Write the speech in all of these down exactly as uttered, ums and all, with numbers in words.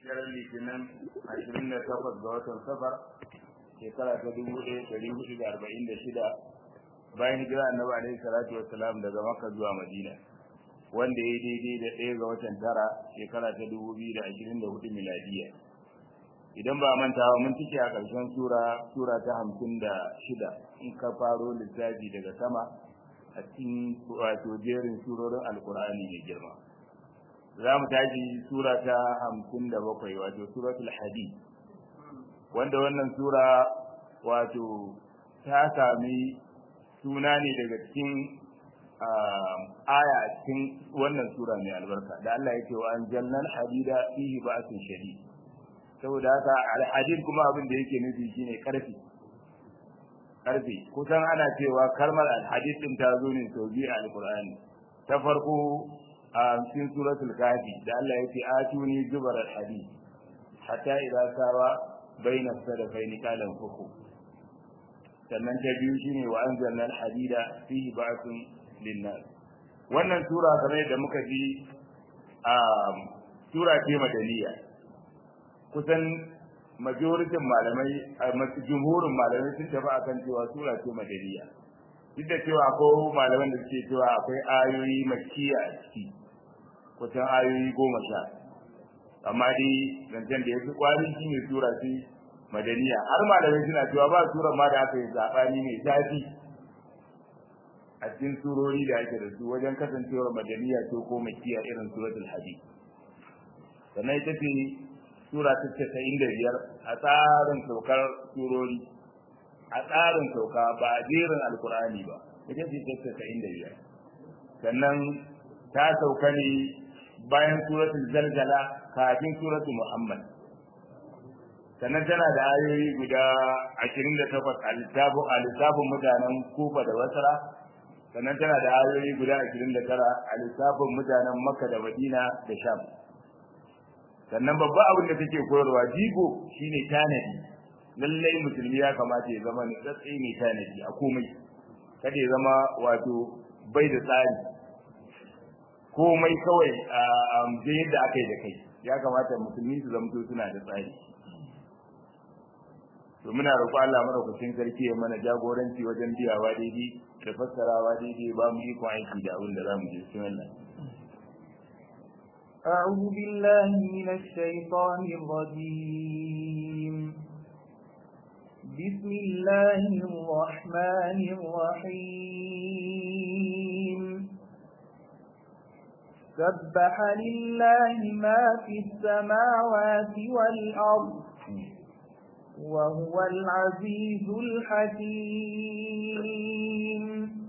daren litinin ashirin da takwas ga watan safar shekara ta dubu ɗaya ɗari hudu da arba'in da shida bayan hijira annabi alaihi salatu wassalam daga makka zuwa madina wanda ya daidai da ɗaya ga watan tara shekara ta dubu biyu da ashirin da hudu miladiya. Idan ba manta ba mun cike a ƙarshen sura sura ta hamsin da shida in ka faro lissafi daga sama a cikin wato jerin surorin alkur'ani mai girma. Za mu tashi sura ta hamsin da bakwai wato suratul hadid, wanda wannan sura wato ta sami suna ne daga cikin aya a cikin wannan sura mai albarka da Allah yake wa anjalnal hadida fihi ba'sun shadid. Saboda haka al-hadid kuma abin da yake nufi shine karfi karfi kusan ana cewa kalmar al-hadid din ta zo ne sau biyu a alqur'ani. Ta farko a cikin suratul kafi da Allah yake atuni zubar al-hadid hatta idza sawa baina sadafaini qalan fuku. Sannan ta biyu shine wa anzalna al-hadida fihi ba'sun lin-nas. Wannan sura kamar da muka ji a sura ce madaniya, kusan majoritin malamai masu jumhurin malamai sun tafi akan cewa sura ce madaniya, duk da cewa akwai malaman da suke cewa akwai ayoyi makkiya a ciki kusan ayoyi goma sha, amma dai zancen da ya fi kwari shi ne sura ce madaniya. Har malamai suna cewa ba sura ma da aka yi zaɓani mai zafi a cikin surori da ake da su wajen kasancewar madaniya ko ko makkiya irin suratul hadid. Sannan ita ce sura ta casa'in da biyar a tsarin saukar surori, a tsarin sauka ba a jerin alkur'ani ba, ita ce ta casa'in da biyar. Sannan ta sauka ne bayan suratul zalzala kafin suratul muhammad. Sannan tana da ayoyi guda ashirin da takwas a lissafin mutanen kufa da basra. Sannan tana da ayoyi guda ashirin da tara a lissafin mutanen makka da madina da sham. Sannan babban abin da take koyarwa jigo shine tanadi. Lallai musulmi ya kamata ya zama nutsatsi mai tanadi a komai, kada ya zama wato bai da tsari, komai kawai a yadda aka yi da kai. Ya kamata musulmi su zamto suna da tsari. To muna roƙo Allah madaukakin sarki ya mana jagoranci wajen biyawa daidai da fassarawa daidai, ba mu iko aiki da abin da za mu je cikin wannan. أعوذ بالله من الشيطان الرجيم. بسم الله الرحمن الرحيم. سبح لله ما في السماوات والأرض وهو العزيز الحكيم.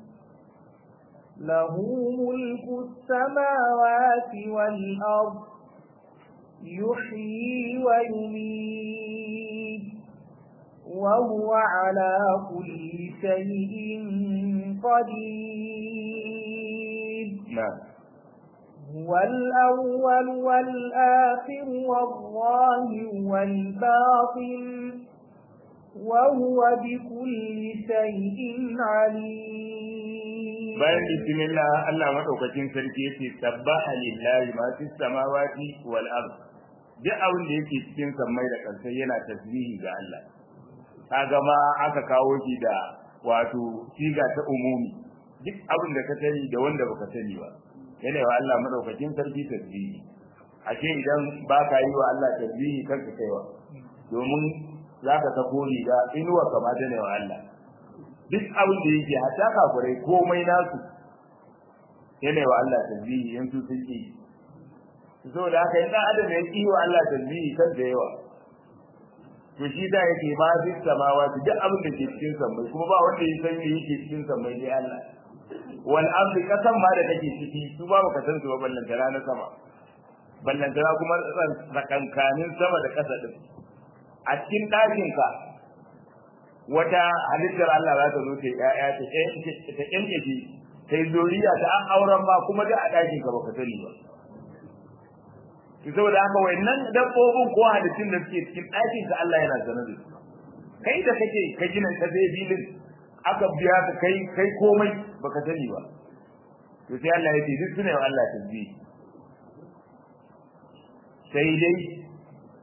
له ملك السماوات والأرض يحيي ويميت وهو على كل شيء قدير. هو الأول والآخر والظاهر والباطن وهو بكل شيء عليم. bayan bismillah Allah madaukakin sarki yace sabbaha lillahi ma fis samawati wal ard. Duk abin da yake cikin sammai da ƙasai yana tasbihi ga Allah. Kaga ma aka kawo shi da wato siga ta umumi, duk abin da ka sani da wanda baka sani ba yana wa Allah madaukakin sarki tasbihi. Ashe idan baka yi wa Allah tasbihi kanka kaiwa, domin zaka sako riga inuwa kamata ne wa Allah. Duk abin da yake hatta kafirai komai nasu yana wa Allah tasbihi in su suke. Saboda haka in dan adam ya yi wa Allah tasbihi kan da yawa, to shi da yake ma fi samawati duk abin da ke cikin sammai, kuma ba wanda ya san me yake cikin sammai dai Allah. Wal ardi kasan ma da kake ciki su ba baka san su ba, ballan tara na sama, ballan tara kuma tsakankanin sama da kasa din. A cikin ɗakin ka wata halittar Allah za ta zo ta ƴaƴa ta ta ƙyanƙyace ta yi zuriya ta an auren ba, kuma da a ɗakin ka baka sani ba. Ki saboda haka wayannan dabbobin ko halittun da suke cikin ɗakin ka Allah yana sanar da su. Kai da kake ka gina ta zai bilin aka biya ka kai kai komai baka sani ba. To sai Allah ya ce duk suna wa Allah tasbih. Sai dai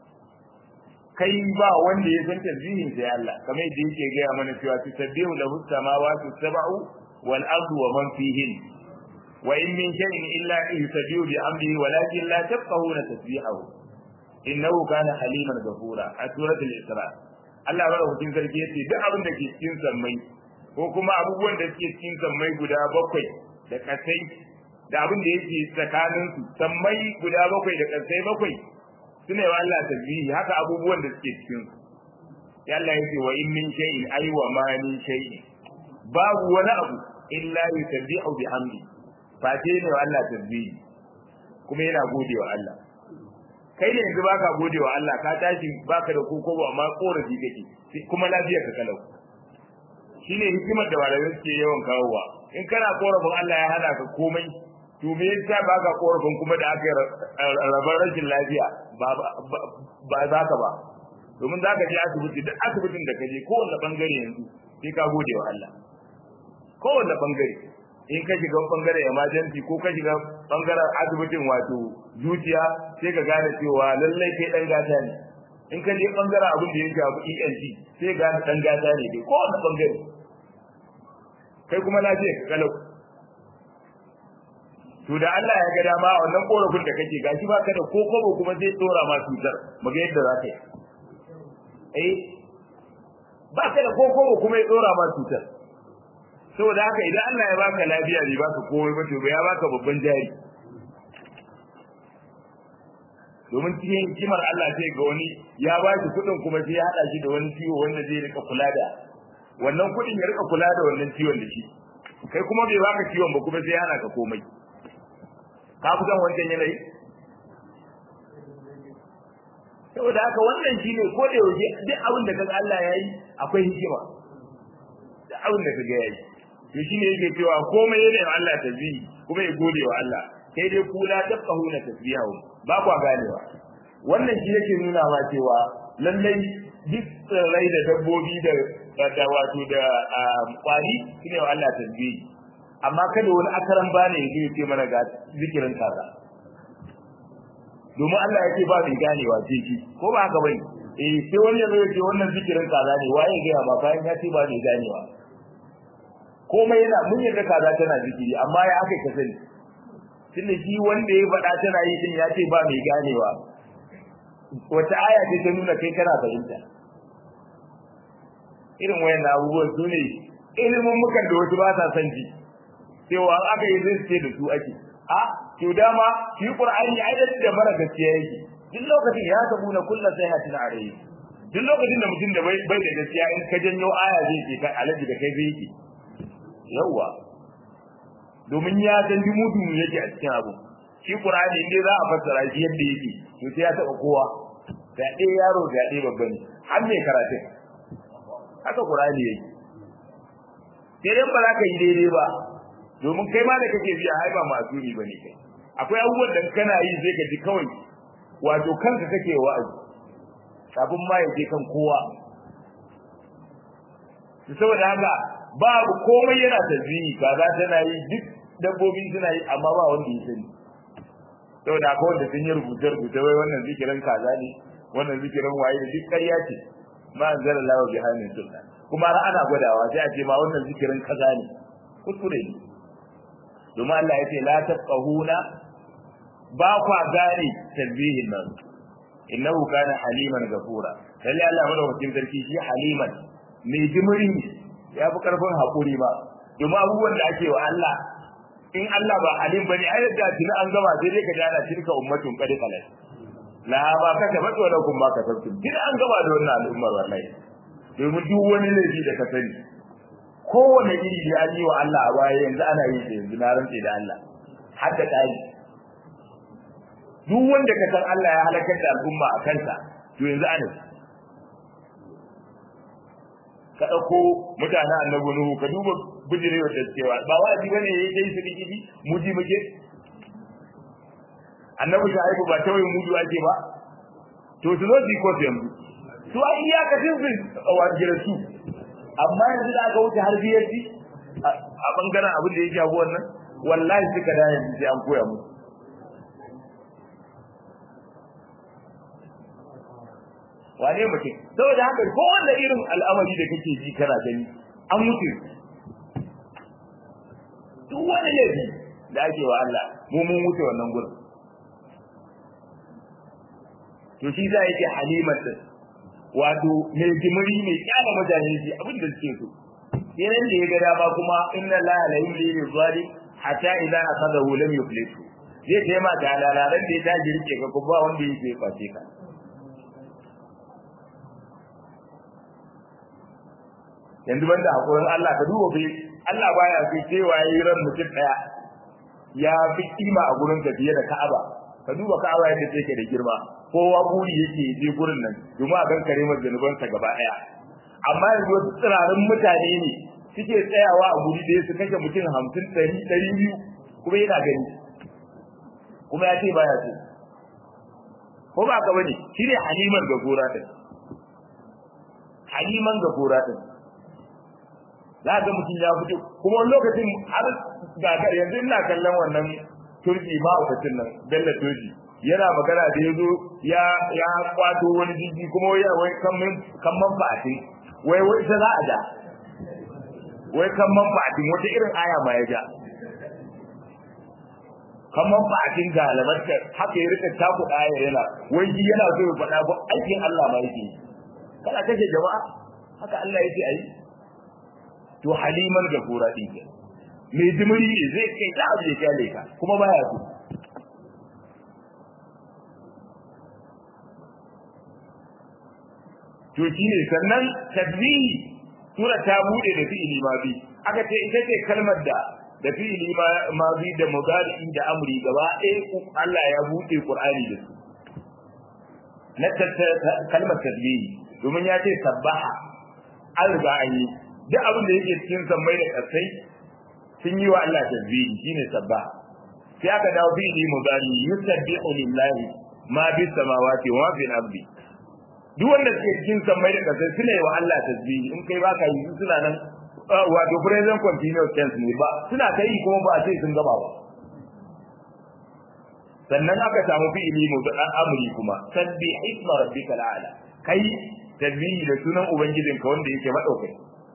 kai ba wanda ya san tasbihin sai Allah kamar yadda yake ga mana cewa tasbihu lahu samawati sab'u wal ardu wa man fihin wa in min shay'in illa yusabbihu bi amrihi walakin la tafqahuna tasbihahu innahu kana haliman ghafura a suratul isra Allah madaukakin sarki yace duk abin da ke cikin sammai ko kuma abubuwan da suke cikin sammai guda bakwai da kasai da abin da yake tsakanin su sammai guda bakwai da kasai bakwai sune wa Allah tasbihi haka abubuwan da suke cikin su ya Allah yace wa in min shay'in ay wa ma min shay'in babu wani abu illa yusabbihu bihamdi fate ne wa Allah tasbihi kuma yana godewa Allah kai ne yanzu baka godewa Allah ka tashi baka da kokobo amma korafi kake kuma lafiyar ka kalau shine hikimar da malamai suke yawan kawowa in kana korafin Allah ya hana ka komai to me yasa baka korafin kuma da aka rabar rashin lafiya ba ba za ka ba domin za ka je asibiti duk asibitin da ka je kowanne bangare yanzu sai ka godewa Allah kowanne bangare in ka shiga bangaren emergency ko ka shiga bangaren asibitin wato zuciya sai ka gane cewa lallai kai dan gata ne in ka je bangaren abin da ya shafi E N T sai ga dan gata ne dai kowanne bangare kai kuma lafiya ka kalau to da Allah ya ga dama wannan korafin da kake gashi baka da kokobo kuma zai tsora ma cutar maga yadda za ka yi eh baka da kokobo kuma ya tsora ma cutar saboda haka idan Allah ya baka lafiya ne baka komai ba to ya baka babban jari domin cikin hikimar Allah sai ga wani ya ba shi kudin kuma sai ya hada shi da wani ciwo wanda zai rika kula da wannan kudin ya rika kula da wannan ciwon da shi kai kuma bai baka ciwon ba kuma sai ya hana ka komai ka fi san wancan yanayi saboda haka wannan shine ko da yaushe duk abin da kaga Allah ya yi akwai hikima duk abin da kaga ya yi to shine yake cewa komai yana yin Allah tasbihi kuma ya gode wa Allah sai dai kula tafahuna tasbihahu ba kwa ganewa wannan shi yake nuna ma cewa lallai duk rai da dabbobi da da wato da kwari shine wa Allah tasbihi amma kada wani akaran bane ya ce mana ga zikirin kaza domin Allah yake ba mai ganewa ce shi ko ba haka bane eh sai wani ya zo ya ce wannan zikirin kaza ne waye ga ba bayan ya ce ba mai ganewa komai yana mun yarda kaza tana zikiri amma ya aka ka sani tunda shi wanda ya faɗa tana yi din ya ce ba mai ganewa wata aya ce ta nuna kai kana fahimta irin wayannan abubuwan su ne ilimin mukan da wasu ba sa san ji cewa an aka yi zai ce da su ake a to dama shi qur'ani ai da mara gaskiya yake duk lokacin ya tabu na kullu sayhatin alayhi duk lokacin da mutum da bai bai da gaskiya in ka janyo aya zai ce kai alaji da kai zai yake yawa domin ya san mudu yake a cikin abu shi qur'ani inda za a fassara shi yadda yake to sai ya taba kowa da dai yaro da dai babban har mai karatu haka qur'ani yake sai dan ba za ka yi daidai ba domin kai ma da kake biya ai ba masuri bane kai akwai abubuwan da kana yi sai ka ji kawai wato kanka kake wa'azi kafin ma ya je kan kowa saboda haka babu komai yana tasbihi kaza tana yi duk dabbobi suna yi amma ba wanda ya sani saboda akwai wanda sun yi rubuce rubuce wai wannan zikirin kaza ne wannan zikirin waye da duk ƙarya ce ma anzala Allahu bi hanin sultan kuma har ana gwadawa sai a ce ma wannan zikirin kaza ne kuskure ne domin Allah ya ce la tafqahuna ba kwa gane tasbihin nan innahu kana haliman ghafura lalle Allah madaukakin sarki shi haliman mai jimiri ya fi karfin hakuri ba domin abubuwan da ake wa Allah in Allah ba halim bane ai da tuni an gama sai dai ka ji ana tilka ummatun qad qalat la ba ka ta bato da kun ba ka tafi tuni an gama da wannan al'ummar wallahi domin duk wani laifi da ka sani kowane iri da an yi wa Allah a baya yanzu ana yi da yanzu na rantse da Allah har da kai duk wanda ka san Allah ya halakar da al'umma a kansa to yanzu ana ka dauko mutanen annabi Nuhu ka duba bijirewar da cewa ba wajibi bane yayi dai su digi muji muke annabi Shu'aibu ba tawaye mudu ake ba to su zo ko yanzu su ai iya ka tinsu wajira su amma yanzu da aka wuce har biyar ji a bangaren abin da yake abu wannan wallahi suka da yanzu sai an koya musu wane mutum saboda haka ko wanda irin al'amari da kake ji kana gani an mutu duk wani laifi da ake wa Allah mu mun wuce wannan gurin to shi za yake haliman din wato mai jimiri mai kyala mutane shi abin da suke so yayin da ya ga dama kuma inna la la yumli lil zalim hatta idza akhadahu lam yuflitu zai ce ma da lalaran da ya taji rike ka ko ba wanda yake kwace ka yanzu banda hakurin Allah ka duba bai Allah baya so cewa yayi ran mutum daya ya fi kima a gurin ka fiye da Ka'aba ka duba Ka'aba yadda take da girma kowa buri yake je gurin nan domin a gan kare masa zanuban sa gaba daya amma yanzu wasu tsirarin mutane ne suke tsayawa a guri da su kashe mutum hamsin ɗari ɗari biyu kuma yana gani kuma ya ce baya so ko ba ka bane shi ne haliman gafura din haliman gafura din za ga mutum ya fito kuma wani lokacin har ga yanzu ina kallon wannan turki ma ukacin nan Bello Turki yana magana da yazo ya ya kwato wani jiji kuma wai wai kamman kamman fa'ati wai wai ta za a da wai kamman fa'ati wata irin aya ma ya ja kamman fa'atin ga alamarta haka ya rika taku aya yana wai shi yana so ya faɗa ba aikin Allah ma yake kana kace jama'a haka Allah yake ayi to haliman gafura din ke mai jimiri ne zai kai da abu ya kyale ka kuma baya so to shine sannan tasbihi sura ta bude da fi'ili mabi aka ce ita ce kalmar da da fi'ili mabi da mudari da amri gaba ɗaya Allah ya bude Qur'ani da su na kalmar tasbihi domin ya ce sabbaha an riga an yi duk abin da yake cikin sammai da kasai sun yi wa Allah tasbihi shine sabbaha sai aka dawo fi'ili mudari yusabbihu lillahi ma bis samawati wa fil ardi duk wanda ke cikin sammai da kasai suna yi wa Allah tasbihi in kai baka yi suna nan wato present continuous tense ne ba suna kai kuma ba a ce sun gaba ba sannan aka samu fi'ili mudari amri kuma sabbi isma rabbikal a'la kai tasbihi da sunan ubangijinka wanda yake madaukai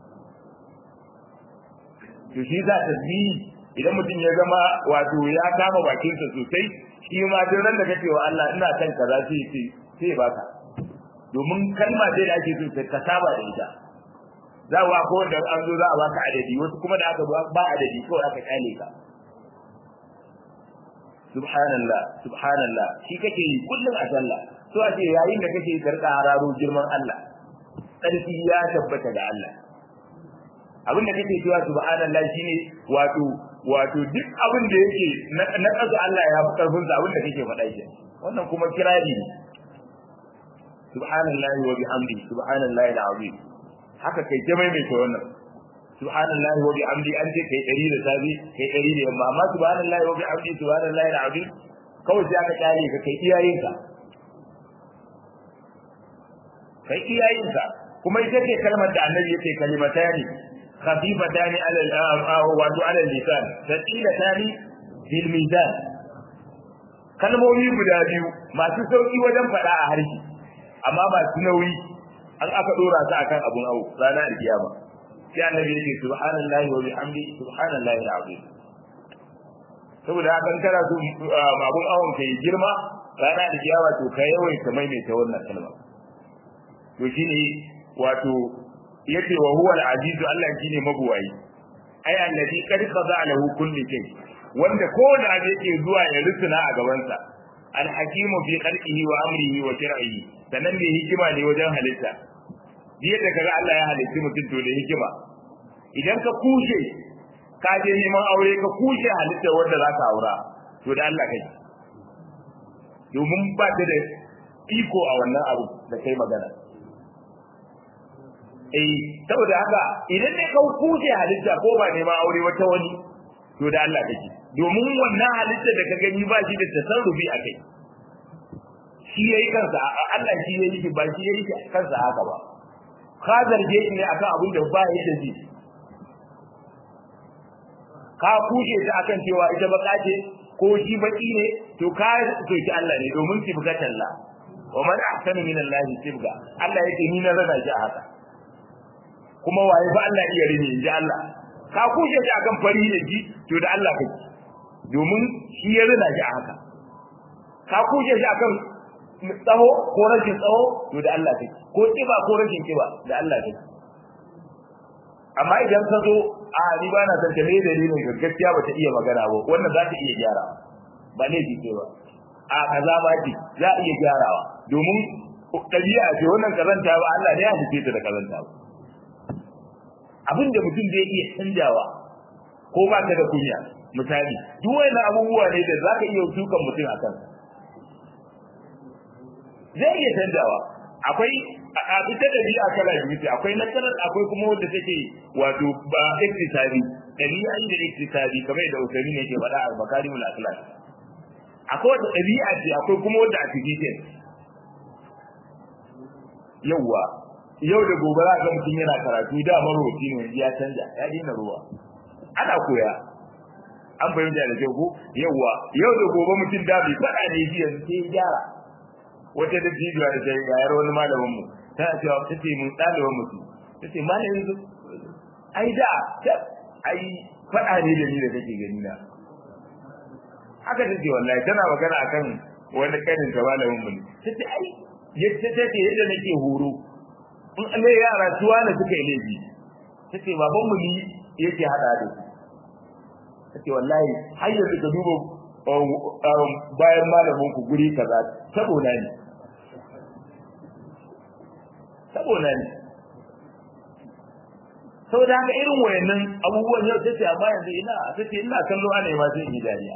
to shi za tasbihi idan mutum ya zama wato ya kama bakinsa sosai shi ma duk ran da kake wa Allah ina kan kaza sai sai sai baka domin kalma ce da ake so ka saba da ita za wa ko da an zo za a baka adadi wasu kuma da aka ba adadi ko aka kale ka subhanallah subhanallah shi kake yi kullum a sallah so a ce yayin da kake karka hararo girman Allah sarki ya tabbata da Allah abin da kake cewa subhanallah shine wato wato duk abin da yake na kasu Allah ya fi karfin sa abin da kake faɗa shi wannan kuma kirari ne subhanallahi wa bihamdihi subhanallahi alazim haka kai ta maimaita wannan subhanallahi wa bihamdihi an ce kai dari da sabi kai dari da yamma amma subhanallahi wa bihamdihi subhanallahi alazim kawai sai aka kare ka kai iyayenka kai iyayenka kuma ita ce kalmar da annabi yake kalimatani خفيفتان على وعد على اللسان ثقيلتان في الميزان kalmomi guda biyu masu sauki wajen faɗa a harshe amma masu nauyi an aka dora su akan abun awu ranar alkiyama sai annabi yake subhanallahi wa bihamdi subhanallahi alazim saboda hakan kana so abun awon kai girma ranar alkiyama to kai yawai ka maimaita wannan kalma to shine wato yace wa huwa al-aziz Allah shine mabuwayi ai annabi kad qada lahu kulli shay wanda ko da yake zuwa ya rusuna a gaban sa al-hakimu fi khalqihi wa amrihi wa shar'ihi sanan ne hikima ne wajen halitta yadda kaga Allah ya halitta mutum to da hikima idan ka kushe ka je neman aure ka kushe halitta wanda zaka aura to da Allah kai domin ba ta da iko a wannan abu da kai magana eh saboda haka idan ne ka kushe halitta ko ba ne ma aure wata wani to da Allah kake domin wannan halitta da ka gani ba shi da tasarrufi a kai shi yayi kansa Allah shi yayi shi ba shi yayi kansa haka ba ka zarge shi ne akan abin da ba yake ji ka kushe ta akan cewa ita baka ce ko shi baki ne to ka soki Allah ne domin ki buga talla wa man ahsanu min Allah sibga Allah yake ni na rada shi a haka kuma waye fa Allah iya rini inji Allah ka kushe shi akan fari da ji to da Allah kake domin shi ya rada shi a haka ka kushe shi akan tsaho ko rashin tsaho to da Allah kake ko kiba ko rashin kiba da Allah kake amma idan ka zo a ni ba na san tare da dalilin gaskiya ba ta iya magana ba wannan za ta iya gyara ba ne ji ba a kaza ba ji za a iya gyarawa domin dabi'a ce wannan karanta ba Allah ne ya halice ta da karanta ba abinda mutum zai iya canjawa ko ba ka da kunya misali duk wannan abubuwa ne da zaka iya dukan mutum akan zai iya canjawa akwai a ita dabi'a kala biyu akwai nakalar akwai kuma wanda take wato ba iktisabi dabi'a da iktisabi kamar da Usaimi ne ke faɗa a Makarimul Akhlaq akwai wata dabi'a ce akwai kuma wanda a cikin yawa yau da gobe za ka mutum yana karatu da maroci ne ya canja ya dina ruwa ana koya an fahimta da kyau ko yawa yau da gobe mutum da bai faɗa ne shi yanzu sai ya gyara wata da jijiya da ta gayar wani malamin mu tana cewa tace mun ɗaliban mutum tace malamin su ai da ai faɗa ne da ni da kake gani na haka tace wallahi tana magana akan wani kanin ta malamin mu tace ai yadda take yadda nake horo in Allah yara tuwa ne suka yi laifi tace baban mu ni yake hada da su tace wallahi har yanzu ka duba bayan malamin ku guri kaza saboda ni saboda ni saboda haka irin wayannan abubuwan yau tace amma yanzu ina tace ina kallo ana ma sai in dariya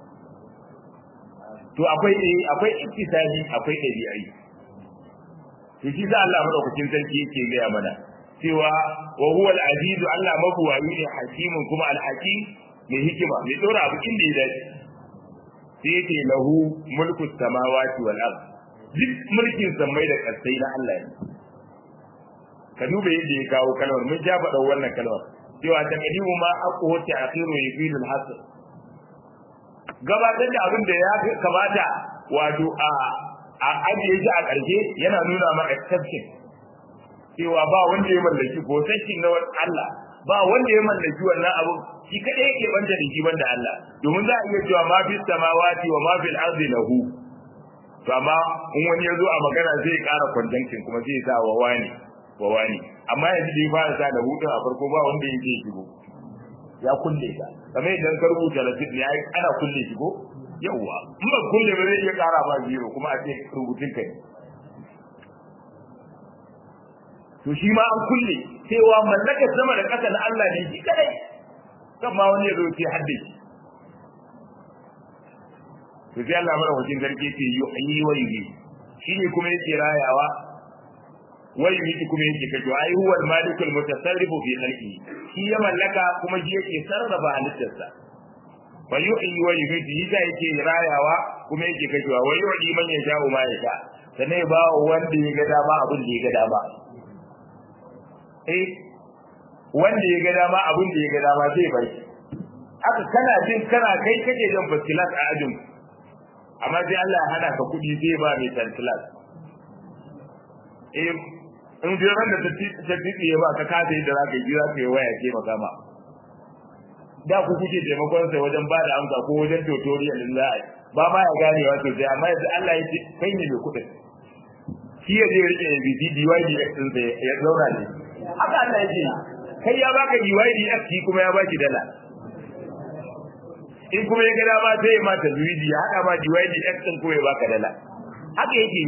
to akwai akwai iktisadi akwai dabi'ai to shi sa Allah madaukakin sarki yake gaya mana cewa wa huwa al-aziz Allah mabuwayi ne hakimin kuma al-hakim mai hikima mai dora abu inda ya dace sai yake lahu mulku samawati wal ard duk mulkin samai da kasai na Allah ne ka duba yadda ya kawo kalmar mun ja faɗa wannan kalmar cewa taqdimu ma aqu ta'khiru yufidul hasr gabatar da abin da ya kamata wato a a ajiye shi a ƙarshe yana nuna ma exception cewa ba wanda ya mallaki ko sakin na Allah ba wanda ya mallaki wannan abu shi kadai yake banda da shi banda Allah domin za a iya cewa ma bis samawati wa ma fil ardi lahu to amma in wani ya zo a magana zai ƙara conjunction kuma zai sa wa wani wa wani amma yanzu da ya fara sa da hutun a farko ba wanda yake shigo ya kulle ta kamar idan ka rubuta lafiya ne ai ana kulle shi ko yawa in ba kulle ba zai iya ƙara ba zero kuma a ce rubutun kai to shi ma an kulle cewa mallakar sama da ƙasa na Allah ne shi kadai kan ma wani ya zo ce hadde to sai Allah mara wajen garke ce yi wa yi shi ne kuma yake rayawa wa yi kuma yake kajo ai huwa al-malikul mutasarrifu fi khalqihi shi ya mallaka kuma shi yake sarrafa halittarsa fa yuhyi wa yumiitu yake yake rayawa kuma yake kajuwa wa yuhyi man yasha'u ma yasha sanai ba wanda ya ga dama abin da ya ga dama eh wanda ya ga dama abin da ya ga dama zai bai haka kana jin kana kai kake jin fasilat a ajin amma sai Allah ya hana ka kudi zai ba mai fasilat eh in dai ran da ta titi ya ba ka ka sai da zaka yi zaka yi waya ce magama da ku kuke taimakon sa wajen ba da amsa ko wajen tutorial din za a ba ma ya gane wato sai amma yanzu Allah ya ce kai ne mai kudin shi ya je rike B D D Y D X din sai ya zauna ne haka Allah ya ce kai ya baka D Y D X kuma ya baki dala in kuma ya ga dama sai ya mata zuwidi ya hada ma D Y D X din ko ya baka dala haka yake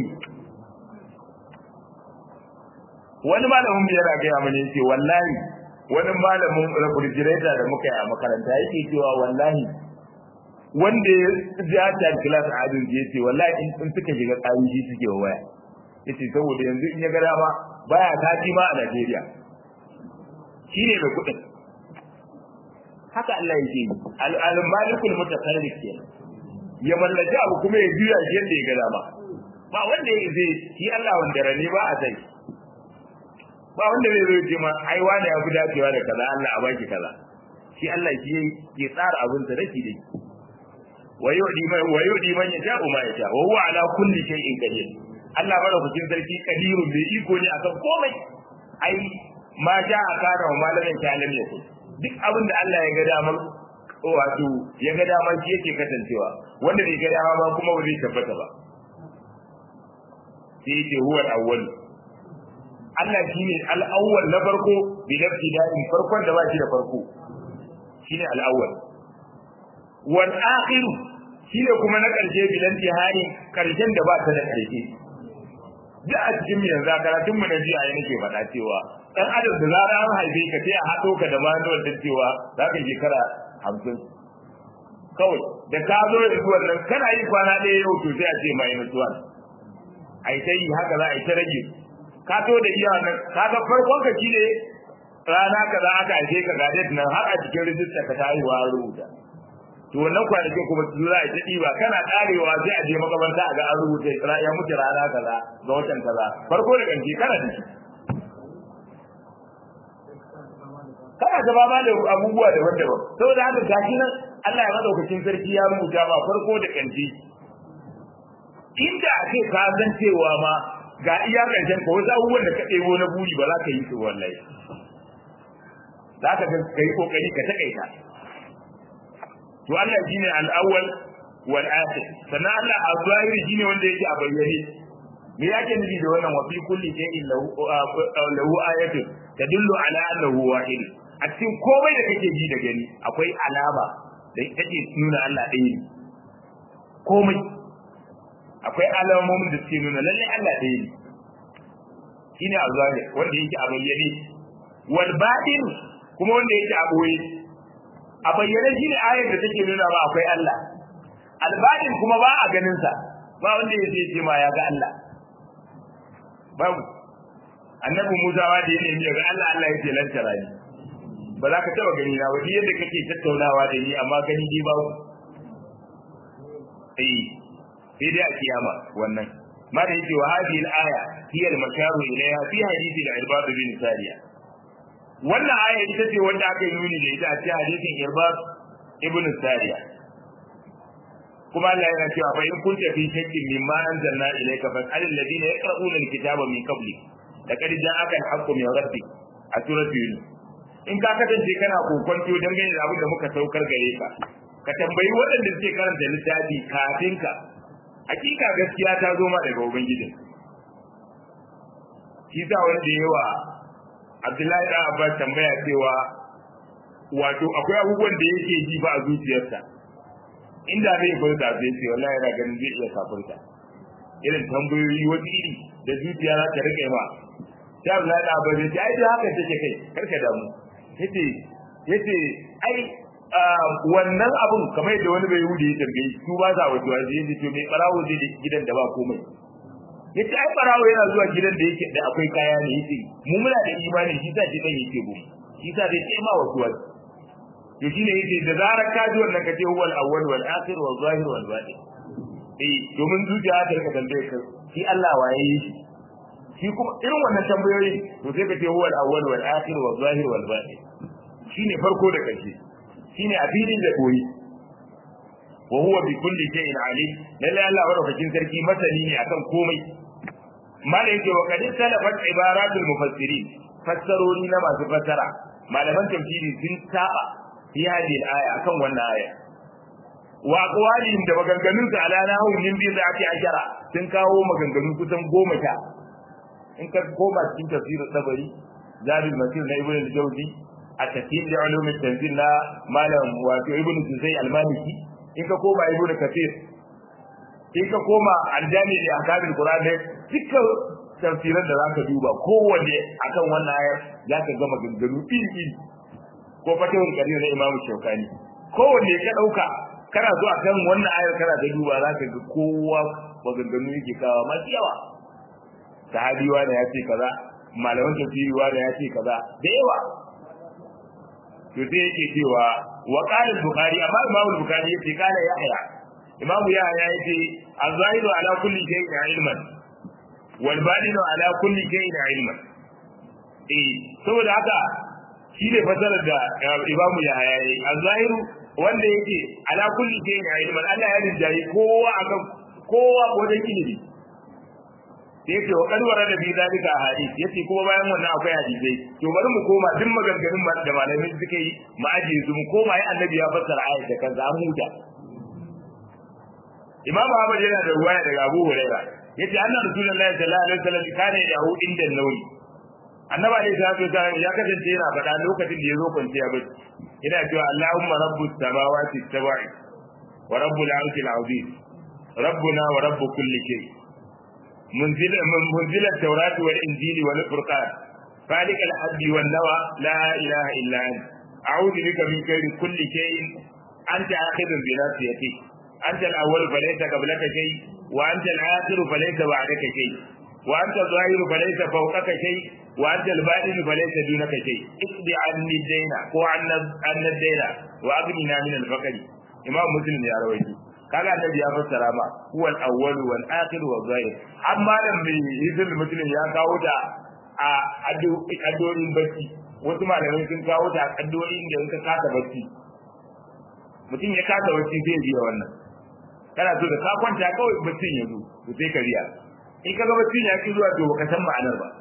wani malamin biyar a gaya mana yace wallahi wani malamin refrigerator da muka yi a makaranta yake cewa wallahi wanda ya ta class a ajin yace wallahi in suka shiga tsari shi suke waya yace saboda yanzu in ya ga dama baya taji ma a Najeriya shine mai kudin haka Allah yake al-malikul mutasarrif kenan ya mallaki abu kuma ya juya shi yadda ya ga dama ba wanda ya zai shi Allah wanda rane ba a sai ba wanda zai zo ce ma ai wani ya fi dacewa da kaza Allah a baki kaza shi Allah shi ke tsara abin sa dake dake wa yudi man wa yudi man yasha ma yasha wa huwa ala kulli shay'in qadir Allah madaukakin sarki kadirun bai iko ne akan komai ai ma ja akara wa malamin kalam yake duk abin da Allah ya ga damar wato ya ga damar shi yake kasancewa wanda bai ga dama ba kuma ba zai tabbata ba sai yake huwa al-awwal Allah shine al-awwal na farko bi nafsi da'in farkon da ba shi da farko shine al-awwal wal akhir shine kuma na karshe bilan tihari karshen da ba ta da karshe da a cikin yanzu karatun mu na ji a nake faɗa cewa dan adam da zara an haife ka sai a hado ka da manuwar da cewa za ka je kara hamsin kawai da ka zo da zuwan nan kana yi kwana ɗaya yau to sai a ce mai mutuwa ai sai haka za a yi ta rage ka to da iya nan ka ga farkon ka shine rana kaza aka haife ka ga date nan har a cikin rijista ka tayi wa rubuta to wannan kwanakin kuma su za a ta diba kana karewa sai a je makabarta a ga an rubuta ya mutu rana kaza ga watan kaza farko da kanki kana da shi kana gaba ma da abubuwa daban-daban saboda haka gashi nan Allah ya madaukakin sarki ya rubuta ma farko da kanki inda ake ka san cewa ma ga iya karshen ko wasu abubuwan da ka ɗebo na buri ba za ka yi su wallahi za ka kai kokari ka takaita to Allah shine al-awwal wal akhir sannan Allah az-zahir shine wanda yake a bayyane me yake nufi da wannan wa fi kulli shay'in lahu lahu ayatun tadullu ala annahu wahid a cikin komai da kake ji da gani akwai alama da take nuna Allah ɗaya ne komai akwai alamomin da suke nuna lalle Allah ɗaya ne shine az-zahir wanda yake a bayyane wal batin kuma wanda yake a boye a bayyane shine ayar da take nuna ba akwai Allah al-batin kuma ba a ganin sa ba wanda yake ce ma ya ga Allah babu annabi Musa wa da yake ga Allah Allah yake lantara ni ba za ka taba gani na wani yadda kake tattaunawa da ni amma gani dai babu eh sai dai a kiyama wannan ma da yake wa hadhihi al-aya hiya al-masharu ilayha fi hadithi al-irbad bin sariya wannan aya ita ce wanda aka yi nuni da ita a cikin hadisin irbad ibn sariya kuma Allah yana cewa fa in kunta fi shakkin mimma anzalna ilayka fas'al alladhina yaqra'una al-kitaba min qablik laqad ja'aka al-haqqu min rabbik a suratul yunus in ka kasance kana kokonto dangane da abin da muka saukar gare ka ka tambayi waɗanda suke karanta littafi kafin ka hakika gaskiya ta zo ma daga ubangijin shi sa wani da yawa Abdullahi da Abbas tambaya cewa wato akwai abubuwan da yake ji ba a zuciyarsa inda zai furta zai ce wallahi yana ganin zai iya kafirta irin tambayoyi wani iri da zuciya za ta rike ma sai Abdullahi da Abbas ya ce ai haka take kai karka damu yace yace ai wannan abun kamar da wani bai yudi ya tambaye su ba za wato aje yace to mai barawo zai gidan da ba komai yace ai barawo yana zuwa gidan da yake da akwai kaya ne yace mu muna da imani shi sa gidan yake bu shi sa zai ce ma wato wato to shine yace da zarar ka ji wannan kace huwal awwal wal akhir wal zahir wal batin eh domin zuciya ta rika tambaye ka shi Allah waye shi shi kuma irin wannan tambayoyi to sai kace huwal awwal wal akhir wal zahir wal batin shine farko da karshe shine a filin da koyi wa huwa bi kulli shay'in alim lalle Allah madaukakin sarki masani ne akan komai mala yake wa kadin salafat ibaratul mufassirin fassarori na masu fassara malaman tafsiri sun saba fi hadhihi al-aya akan wannan aya wa aqwalihim da maganganun su ala nahu min bi zati ashara sun kawo maganganu kusan goma sha in ka koma cikin tafsirin sabari zabil masir na ibnu al-jawzi at-tafsir li ulum at-tanzil na malam wa ibnu juzay al-maliki in ka koma ibnu kathir in ka koma al-jami li ahkam al-quran ne dukkan tafsiran da zaka duba kowanne akan wannan ayar zaka ga maganganu iri ko fatawul kadir na imamu shaukani kowanne ka dauka kana zuwa kan wannan ayar kana da duba zaka ga kowa maganganu yake kawo masu yawa sahabi wani ya ce kaza malaman tafsiri wani ya ce kaza da yawa to sai yake cewa wa qala al-bukhari amma imam al-bukhari yace kana yahya imam yahya yace az-zahiru ala kulli shay'in ilman wal batinu ala kulli shay'in ilman eh saboda haka shi ne fasarar da imam yahya yayi az-zahiru wanda yake ala kulli shay'in ilman Allah ya rinjayi kowa akan kowa wajen ilimi sai yace wa qad warada bi zalika hadith yace kuma bayan wannan akwai hadisi to bari mu koma duk maganganun da malamai suka yi mu aje su mu koma ai annabi ya fassara ayat da kansa an huta Imam Ahmad yana da ruwaya daga Abu Hurairah yace annabi Rasulullahi sallallahu alaihi wasallam kana yahu inda nawi annabi alaihi salatu wasallam ya kasance yana faɗa lokacin da ya zo kwanciya bacci yana cewa Allahumma rabbus samawati sab'i wa rabbul arshil azim rabbuna wa rabb kulli shay munzil munzil at-taurat wal injil wal furqan falik al-hadd wan nawa la ilaha illa anta a'udhu bika min sharri kulli shay'in anta akhidun bi nasiyati anta al-awwal falaysa qablaka shay wa anta al-akhir falaysa ba'daka shay wa anta adh-dhahir falaysa fawqaka shay wa anta al-batin falaysa dunaka shay iqdi 'anni ad-dayna wa 'anna ad-dayna wa aghnina min al-faqr imam muslim ya rawaito kaga annabi ya fassara ma huwal awwal wal akhir wal zahir amma dan bi hizul muslim ya kawo ta a addu'o'in bacci wasu malamai sun kawo ta a addu'o'in da suka kasa bacci mutum ya kasa bacci zai biya wannan kana so da ka kwanta kawai baccin ya zo to sai ka riya in kaga baccin ya ki zuwa to baka san ma'anar ba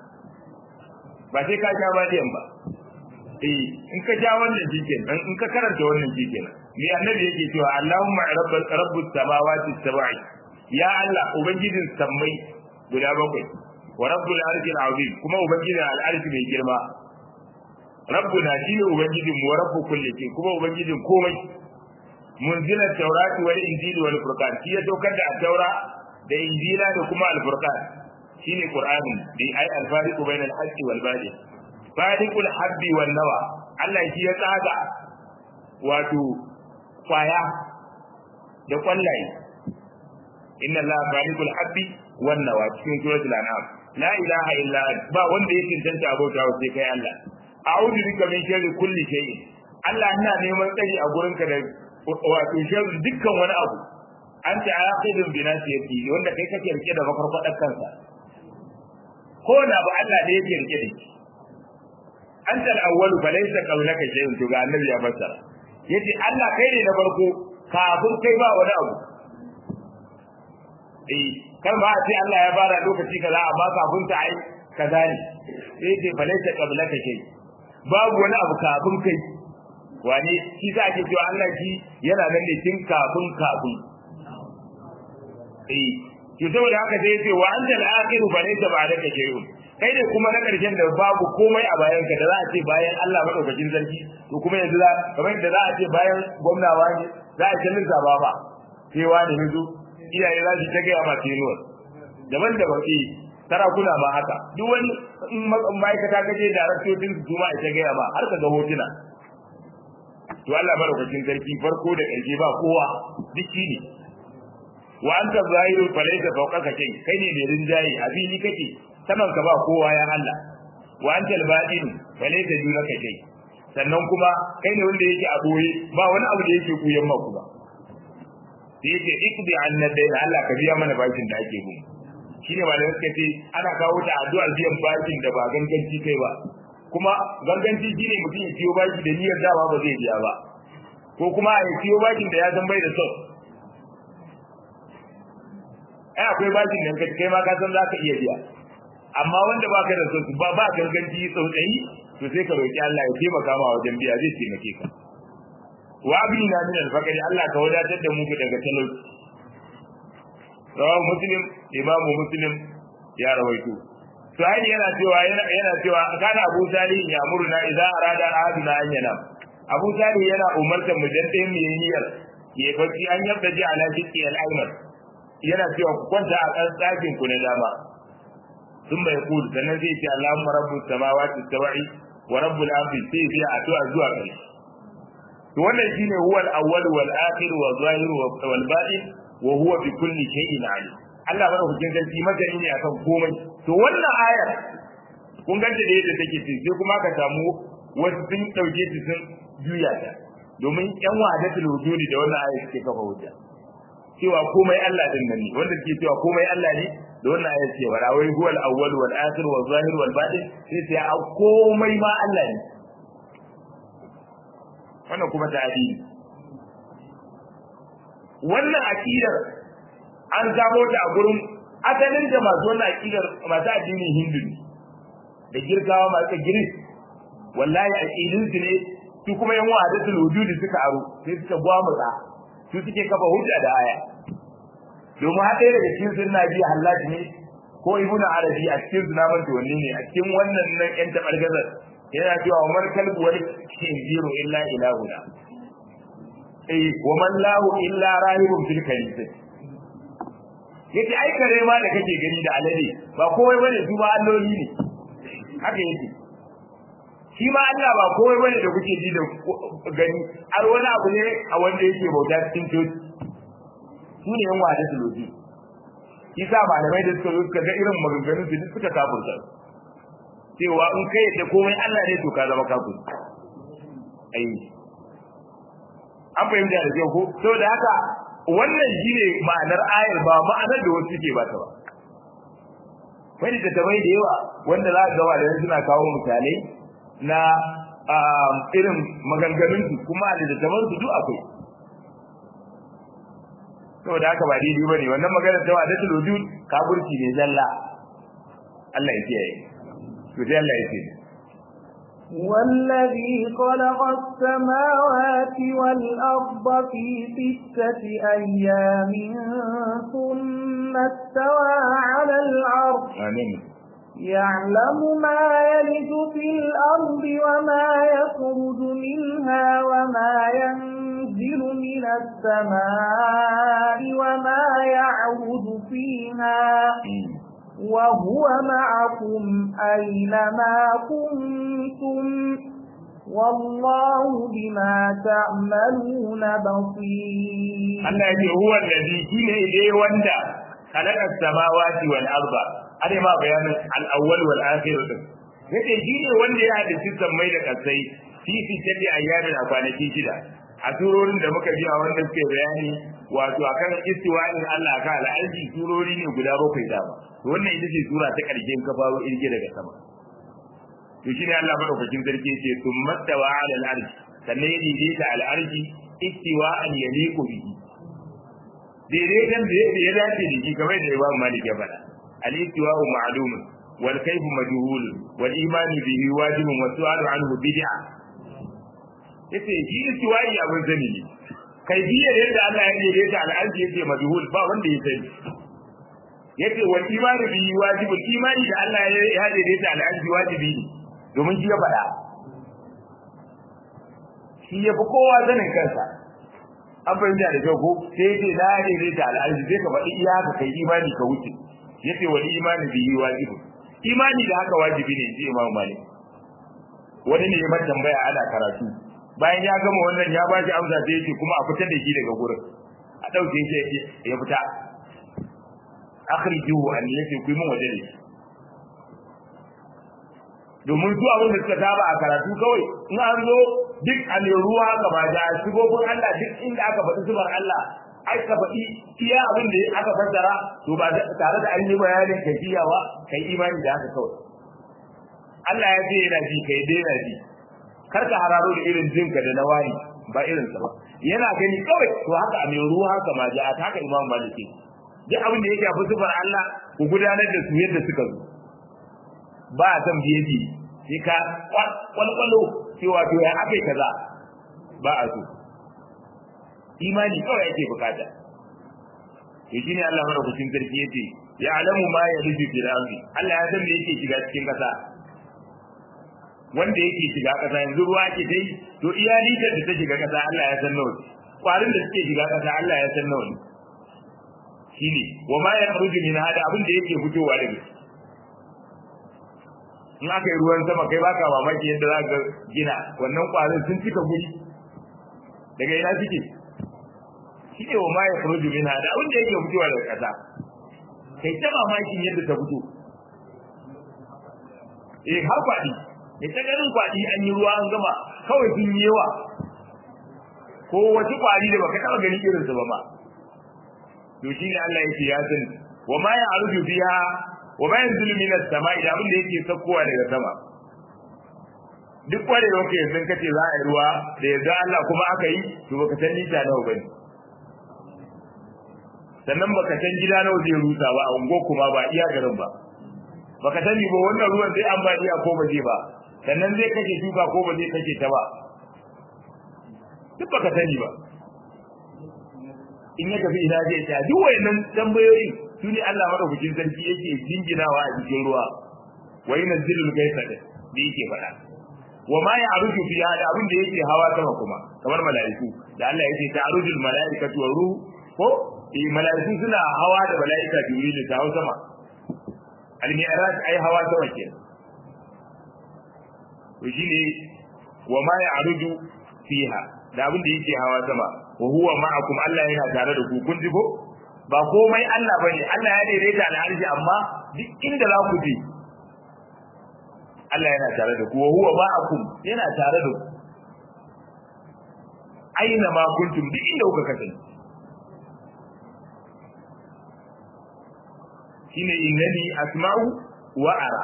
ba sai ka sha badiyan ba eh in ka ja wannan shikenan in ka karanta wannan shikenan me annabi yake cewa Allahumma rabbal rabbus samawati sab'i ya Allah ubangijin sammai guda bakwai wa rabbul arshil azim kuma ubangijin al'arshi mai girma rabbuna shine ubangijin mu wa rabbu kulli shay kuma ubangijin komai munzila tawrati wal injili wal furqan shi ya daukar da taura da injila da kuma al furqan shine qur'ani bi ay al fariqu bainal haqqi wal batil fariqul habbi wan nawa Allah shi ya tsaga wato kwaya da kwallaye inna allaha fariqul habbi wan nawa cikin suratul an'am la ilaha illa ba wanda yake tantance abota wa sai kai Allah a'udhu bika min sharri kulli shay'in Allah ina neman tsari a gurinka da wato sharri dukkan wani abu anta aqidun bi nasiyati wanda kai kake rike da mafarkwadar kansa ko na ba Allah da yake rike da shi anta al-awwal falaysa qawlaka shay'un to ga annabi ya fassara yace Allah kai ne na farko kafin kai ba wani abu eh kar ba a ce Allah ya fara lokaci kaza amma kafin ta ai kaza ne sai ce falaysa qawlaka shay babu wani abu kafin kai wani shi za ke cewa Allah shi yana nan ne tun kafin kafin eh to saboda haka sai yace wa anta al-akhir falaysa ba'daka shay'un kai ne kuma na ƙarshen da babu komai a bayan ka da za a ce bayan Allah madaukakin sarki to kuma yanzu za kamar da za a ce bayan gwamnawa ne za a ce linsa ba ba sai wani yanzu iyaye za su ta gaya ma tenuwa daban da baki sarakuna ma haka duk wani in ma'aikata kaje da raktocin su ma ita gaya ma har ka ga hotuna to Allah madaukakin sarki farko da ƙarshe ba kowa duk shi ne wa anta zahiru falaysa fawqaka shay kai ne mai rinjaye a fili kake saman ka ba kowa ya Allah wa antal badin falaysa dunaka shay sannan kuma kai ne wanda yake a boye ba wani abu da yake kuyan maku ba sai yake ikbi anna dai Allah ka biya mana bakin da ake bin shine malamai suka ce ana kawo ta addu'ar biyan bakin da ba ganganci kai ba kuma ganganci shine mutum ya ciyo baki da niyyar dawa ba zai biya ba ko kuma ya ciyo bakin da ya san bai da sau ai akwai bakin da kai ma ka san zaka iya biya amma wanda baka da su ba ba ganganci tsautsayi to sai ka roki Allah ya taimaka ma wajen biya zai taimake ka wa abina min al-faqri Allah ka wadatar da mu daga talauci rawahu muslim imam muslim ya rawaito to ai yana cewa yana cewa kana Abu Salih ya murna idza arada ahaduna an yana Abu Salih yana umartar mu dan dai mu niyyar ya baki an yabda ji ala shiqqi al-ayman yana cewa ku kwanta a kan tsakin ku na dama ثم يقول سنزي في اللهم رب السماوات السبع ورب الارض sai fi addu'a zuwa gare to wannan shine huwa al-awwal wal akhir wal zahir wal batin wa huwa bi kulli shay'in alim Allah bada hujjan sarki magani ne akan komai to wannan ayar kun ganta da yadda take ce sai kuma ka samu wasu sun dauke su sun juya ta domin yan wahdatul wujudi da wannan ayar suke kafa hujja cewa komai Allah din nan ne wanda ke cewa komai Allah ne da wannan ayat ce wala wai huwal awwal wal akhir wal zahir wal batin sai sai a komai ma Allah ne wannan kuma ta'dili wannan akidar an samo ta a gurin asalin da masu wannan aqidar masu addinin Hindu da girkawa masu Greek wallahi aqidin su ne su kuma yan wahdatul wujud suka aro sai suka gwamutsa su suke kafa hujja da aya domin har ɗaya daga cikin sunna bi halal ne ko ibnu arabi a cikin sunaman to wanne ne a cikin wannan nan yan tabargazar yana cewa wa man kalbu wal khinziru illa ilahuna eh wa man lahu illa rahibun fil kanisa yace ai kare ma da kake gani da alade ba komai bane su ba alloli ne haka yake shi ma Allah ba komai bane da kuke ji da gani har wani abu ne a wanda yake bauta cikin coci su ne yan wada loji isa malamai da suka zo suka ga irin maganganun su duk suka kafurta cewa in kai da komai Allah ne to ka zama kafir ai an fahimta da kyau ko saboda haka wannan shine ma'anar ayar ba ma'anar da wasu suke ba ta ba wani da tabai da yawa wanda za ka ga wanda suna kawo misalai na irin maganganun su kuma da taban su duk akwai saboda haka ba daidai bane wannan maganar ta wada tulujud kafirci ne zalla Allah ya kiyaye to sai Allah ya ce والذي خلق السماوات والأرض في ستة أيام ثم استوى على العرش آمين يعلم ما يلج في الأرض وما يخرج منها وما ينزل من السماء وما يعرج فيها وهو معكم أينما كنتم والله بما تعملون بصير. الله هو الذي كان إليه وندا خلق السماوات والأرض. هذا ما بيان الأول والآخر. yake shi ne wanda ya halitta sammai da kasai fi fi tabi ayyamin a kwanaki shida a surorin da muka ji a wanda suke bayani wato akan istiwa'in Allah ka al'arji surori ne guda bakwai da ba to wannan ita ce sura ta karshen ka faro irge daga sama to shine Allah madaukakin sarki ce summa tawa 'ala al-arshi sannan ya daidaita al-arshi istiwa'an yaliqu bihi daidaitan da ya dace da shi kamar da Imam Malik ya faɗa al-istiwa'u ma'lum wal kayfu majhul wal iman bihi wajibun wa su'alu anhu bid'a yace shi istiwa'i abin zani ne kai biyar yadda Allah ya daidaita al-arshi yace majhul ba wanda ya sani yace wal imani bihi wajibun imani da Allah ya daidaita al-arshi wajibi ne domin shi ya faɗa shi ya fi kowa zanin kansa an fahimta da kyau ko sai yace na daidaita al-arshi sai ka faɗi iya ka kai imani ka wuce yace wal imani bihi wajibun imani da haka wajibi ne ji Imam Malik wani ne ya tambaya ana karatu bayan ya gama wannan ya bashi amsa sai yace kuma a fitar da shi daga gurin a dauke shi ya fita akhrijuhu an yace ku mun waje ne domin su abin da suka saba a karatu kawai in an zo duk a ne ruwa gaba da shigobin Allah duk inda aka faɗi zubar Allah ai ka faɗi iya abin da aka fassara to ba tare da an yi bayanin kafiyawa kai imani da haka kawai Allah ya ce yana ji kai dai yana ji kar ka hararo da irin jinka da nawani ba irin sa ba yana gani kawai to haka a mai ruwa haka ma ja haka Imam Maliki duk abin da yake a sifar Allah ku gudanar da su yadda suka zo ba a san biye bi sai ka kwalkwalo cewa to ya akai kaza ba a so imani kawai yake bukata to shine Allah madaukakin sarki yace ya alamu ma ya rubi fil ardi Allah ya san me yake shiga cikin kasa wanda yake shiga kasa yanzu ruwa ke dai to iya litar da ta shiga kasa Allah ya san nawa kwarin da suke shiga kasa Allah ya san nawa shine wa ma yakhruju min hada abin da yake fitowa daga in aka yi ruwan sama kai baka mamaki yadda za ka gina wannan kwarin sun cika guri daga ina suke shine wa ma yakhruju min hada abin da yake fitowa daga kasa kai ta mamaki yadda ta fito eh har kwadi ne ta garin kwadi an yi ruwa an gama kawai sun yi yawa ko wata kwari da baka taba gani irin su ba ma to shine Allah yake ya san wa ma ya'ruju fiha wa ma yanzilu minas sama'i da abin da yake sakkowa daga sama duk wanda yake san kace za a yi ruwa da yadda Allah kuma aka yi to baka san nita nawa bane sannan baka san gida nawa zai rusa ba a ungo kuma ba iya garin ba baka sani ba wannan ruwan zai ambaliya ko ba zai ba sannan zai kashe shuka ko ba zai kashe ta ba duk baka sani ba in ya tafi ina zai ta duk wayannan tambayoyi su ne Allah madaukakin sarki yake jinginawa a cikin ruwa wa yunzilul gaisa da yake faɗa wa ma ya'ruju fi hada abin da yake hawa sama kuma kamar mala'iku da Allah yake ta'rujul mala'ikatu wa ruh ko eh mala'iku suna hawa da mala'ika jibril ta hawa sama al-mi'raj ai hawa sama ke to shine wa ma ya'ruju fiha da abin da yake hawa sama wa huwa ma'akum Allah yana tare da ku kun ji ko ba komai Allah bane Allah ya daidaita al-arshi amma duk inda za ku je Allah yana tare da ku wa huwa ma'akum yana tare da ku aina ma kuntum duk inda kuka kasance shine innani asma'u wa ara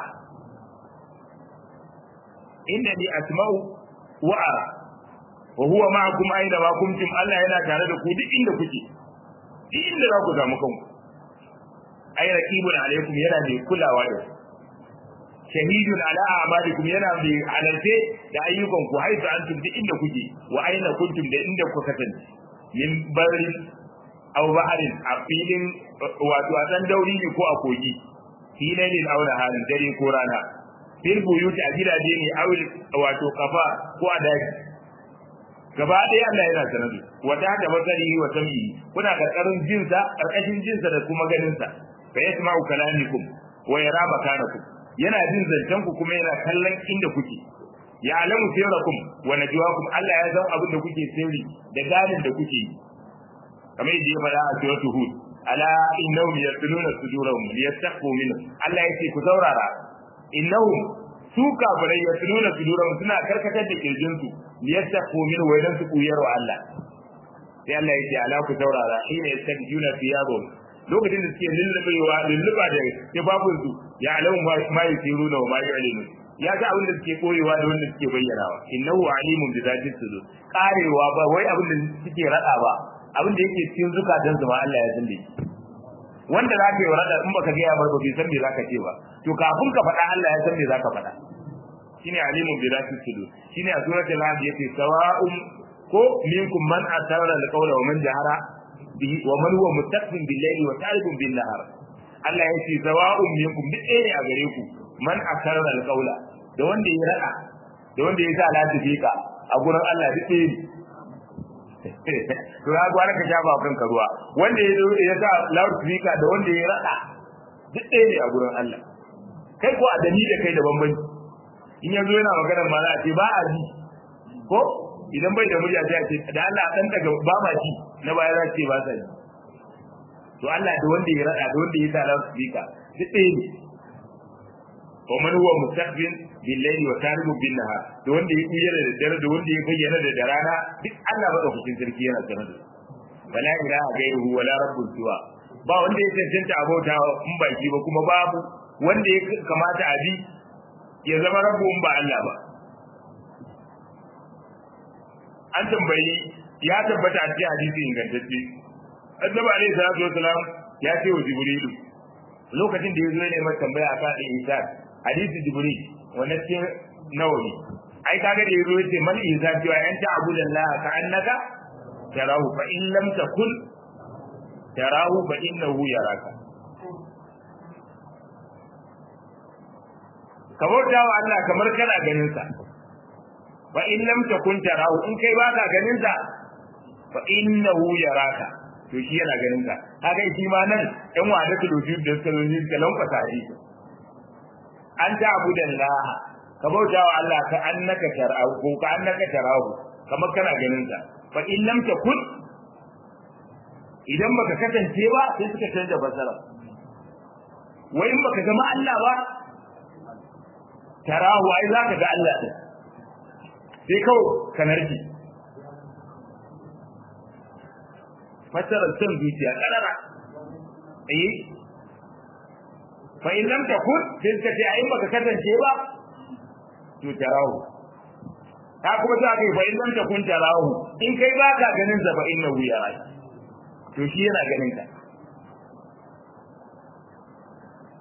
innani asma'u wa ara wa huwa ma'akum aina ma kuntum Allah yana tare da ku duk inda kuke duk inda za ku samu kanku ay raqibun alaikum yana mai kulawa da ku shahidun ala a'malikum yana mai halarce da ayyukan ku haifa antum duk inda kuke wa aina kuntum da inda kuka kasance min barin aw baharin a filin wato a dan dauri ne ko a kogi filailin aw halin dare ko rana fil buyuti a gidaje ne aw wato kafa ko a daji gaba ɗaya Allah yana sanadu wata da basarihi wa sam'ihi kuna karkarin jinsa karkashin jinsa da kuma ganinsa fa yasma'u kalamikum wa yara makanakum yana jin zancen ku kuma yana kallon inda kuke ya alamu sirrakum wa najwakum Allah ya san abin da kuke sirri da ganin da kuke yi kamar yadda ya faɗa a suratul hud ala innahum yasluna sudurahum liyattaqu minhu Allah yake ku saurara innahum su kafirai yasluna sudurahum suna karkatar da kirjin su liyattaqu minhu wa idan su kuyar wa Allah sai Allah yake ala ku saurara shine yastajuna thiyabum lokacin da suke lullubewa lulluba da tibabun su ya alamu ma yusiruna wa ma yu'linu ya ga abin da suke koyewa da wanda suke bayyanawa innahu alimun bi zati sudur karewa ba wai abin da suke rada ba abin da yake cikin zukatan su ma Allah ya san da wanda zaka yi rada in baka ga ya bar ba bai san me zaka ce ba to kafin ka faɗa Allah ya san me zaka faɗa shine alimun bi zati sudur shine a suratul hajj yace sawa'un ko minkum man asarra alqawla wa man jahara bihi wa man huwa muttaqin bil layli wa tarikun bin nahar Allah ya ce sawa'un minkum duk ɗaya ne a gare ku man asarra alqawla da wanda ya rada da wanda ya sa latifika a gurin Allah duk ɗaya ne to ya gwara ka shafa kanka ruwa wanda ya ya sa latifika da wanda ya rada duk ɗaya ne a gurin Allah kai ko a dani da kai da bambanci in yazo yana magana ma za a ce ba a ji ko idan bai da murya sai a ce da Allah dan daga ba ma ji na baya za ce ba sai to Allah da wanda ya rada da wanda ya sa lafiya duk ɗaya ne wa man huwa mustaqbil bil layli wa taribu bin nahar da wanda ya kuyar da dare da wanda ya bayyana da rana duk Allah madaukakin sarki yana sanar da wala ilaha ghayruhu wala rabbul siwa ba wanda ya cancanta abota in baki ba kuma babu wanda ya kamata a bi ya zama rabbu in ba Allah ba an tambayi ya tabbata a cikin hadisi ingantacce annabi alaihi salatu wasalam ya ce wa jibrilu lokacin da ya zo ne mai tambaya akan ihsan hadisi jibril wannan ce nawawi ai kaga da yazo yace man ihsan cewa yan ta abudallah ka annaka tarahu fa in lam takun tarahu fa innahu yaraka kabauta wa Allah kamar kana ganin sa fa in lam takun tarahu in kai baka ganin sa fa innahu yaraka to shi yana ganin ka kaga shi ma nan ɗan wada su doji da salloli da lankwasa hadisi an ta abudallah ka bauta wa Allah ka annaka tarahu ko ka annaka tarahu kamar kana ganin sa fa in lam takun idan baka kasance ba sai suka canza basara wai in baka zama Allah ba tarahu ai zaka ga Allah din sai kawai kanarki fasarar san zuciya karara eh fa in lam takun sai ka ce ai baka kasance ba to tarahu ka kuma ta kai fa in lam takun tarahu in kai baka ganin sa fa innahu yaraka to shi yana ganin ka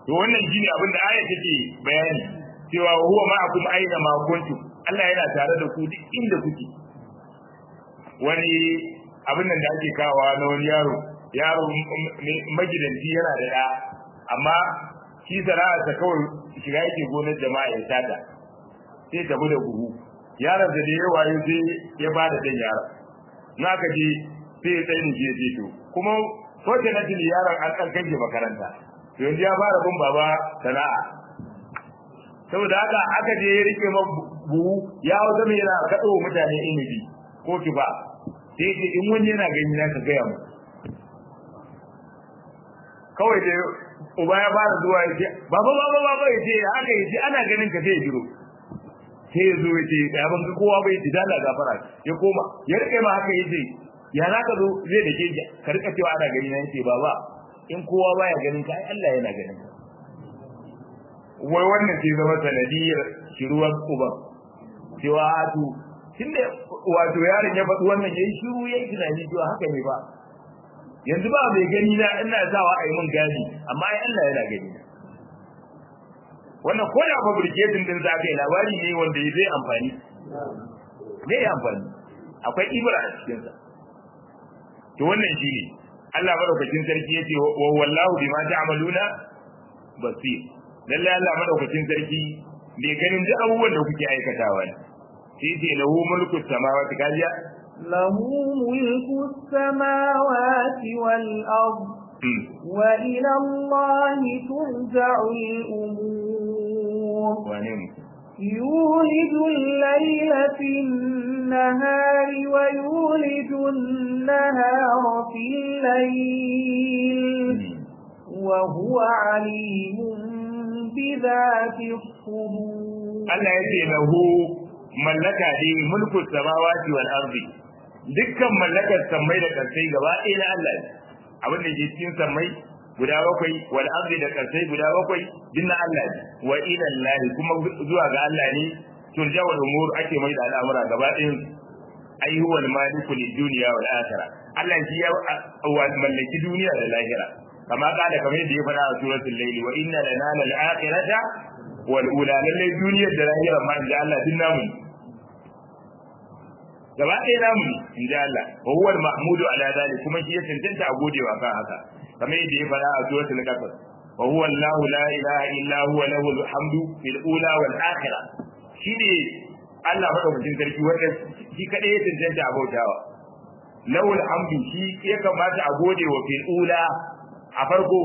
to wannan shine abin da aya take bayani cewa huwa ma'akum aina ma kuntum Allah yana tare da ku duk inda kuke wani abin nan da ake kawo na wani yaro yaro magidanci yana da da amma shi sana'a ta kawai shiga yake gonar jama'a ya tada sai ta bude buhu yaron da da yawa sai ya bada dan yaron na ka je sai ya tsaye je je to kuma fortunately yaron an kan kai makaranta to yanzu ya fara bin baba sana'a saboda haka aka je ya rike ma buhu ya hau zama yana kaɗo mutane inibi ko kiba sai ce in wani yana gani na ka gaya mu kawai dai uba ya fara zuwa ya ce baba baba baba ya ce haka ya ce ana ganin ka sai ya jiro sai ya zo ya ce ya ban kowa bai ji dala gafara ya koma ya rike ma haka ya ce ya za ka zo zai da ke ka rika cewa ana gani na ya ce baba in kowa baya ganin ka ai Allah yana ganin ka wai wannan sai zama sanadiyar shiruwar uba cewa to tunda wato yaron ya faɗi wannan yayi shiru yayi tunani cewa haka ne ba yanzu ba mai gani na ina sawa a yi min gani amma ai Allah yana gani na wannan ko da fabricating din zaka yi labari ne wanda zai amfani ne ya amfani akwai ibra a cikin sa to wannan shine Allah madaukakin sarki yace wa wallahu bima ta'maluna basir lalle Allah madaukakin sarki bai ganin duk abubuwan da kuke aikatawa ne sai ce lahu mulku samawati kajiya له ملك السماوات والأرض وإلى الله ترجع الأمور يولد الليل في النهار ويولد النهار في الليل وهو عليم بذات الصدور الله يجي له ملكة دي ملك السماوات والأرض dukkan mallakar sammai da karsai gaba ɗaya na Allah abin da ke cikin sammai guda bakwai wal ardi da karsai guda bakwai din na Allah wa ila Allah kuma zuwa ga Allah ne turjawul umur ake mai da al'amura gaba ɗayan ai huwa al-maliku lid-dunya wal akhirah Allah shi ya mallaki duniya da lahira kama kada kamar yadda ya faɗa a suratul layl wa inna lana al-akhirata wal ula lallai duniyar da lahira ma inda Allah din namu gaba ɗaya namu in ji Allah wa huwa al-mahmudu ala dhalik kuma shi ya tantance a godewa kan haka kamar yadda ya fara a suratul kafir wa huwa Allahu la ilaha illa huwa lahu al-hamdu fil ula wal akhirah shine Allah madaukakin sarki wanda shi kadai ya tantance a bautawa lahu al-hamdu shi ya kamata a gode wa fil ula a farko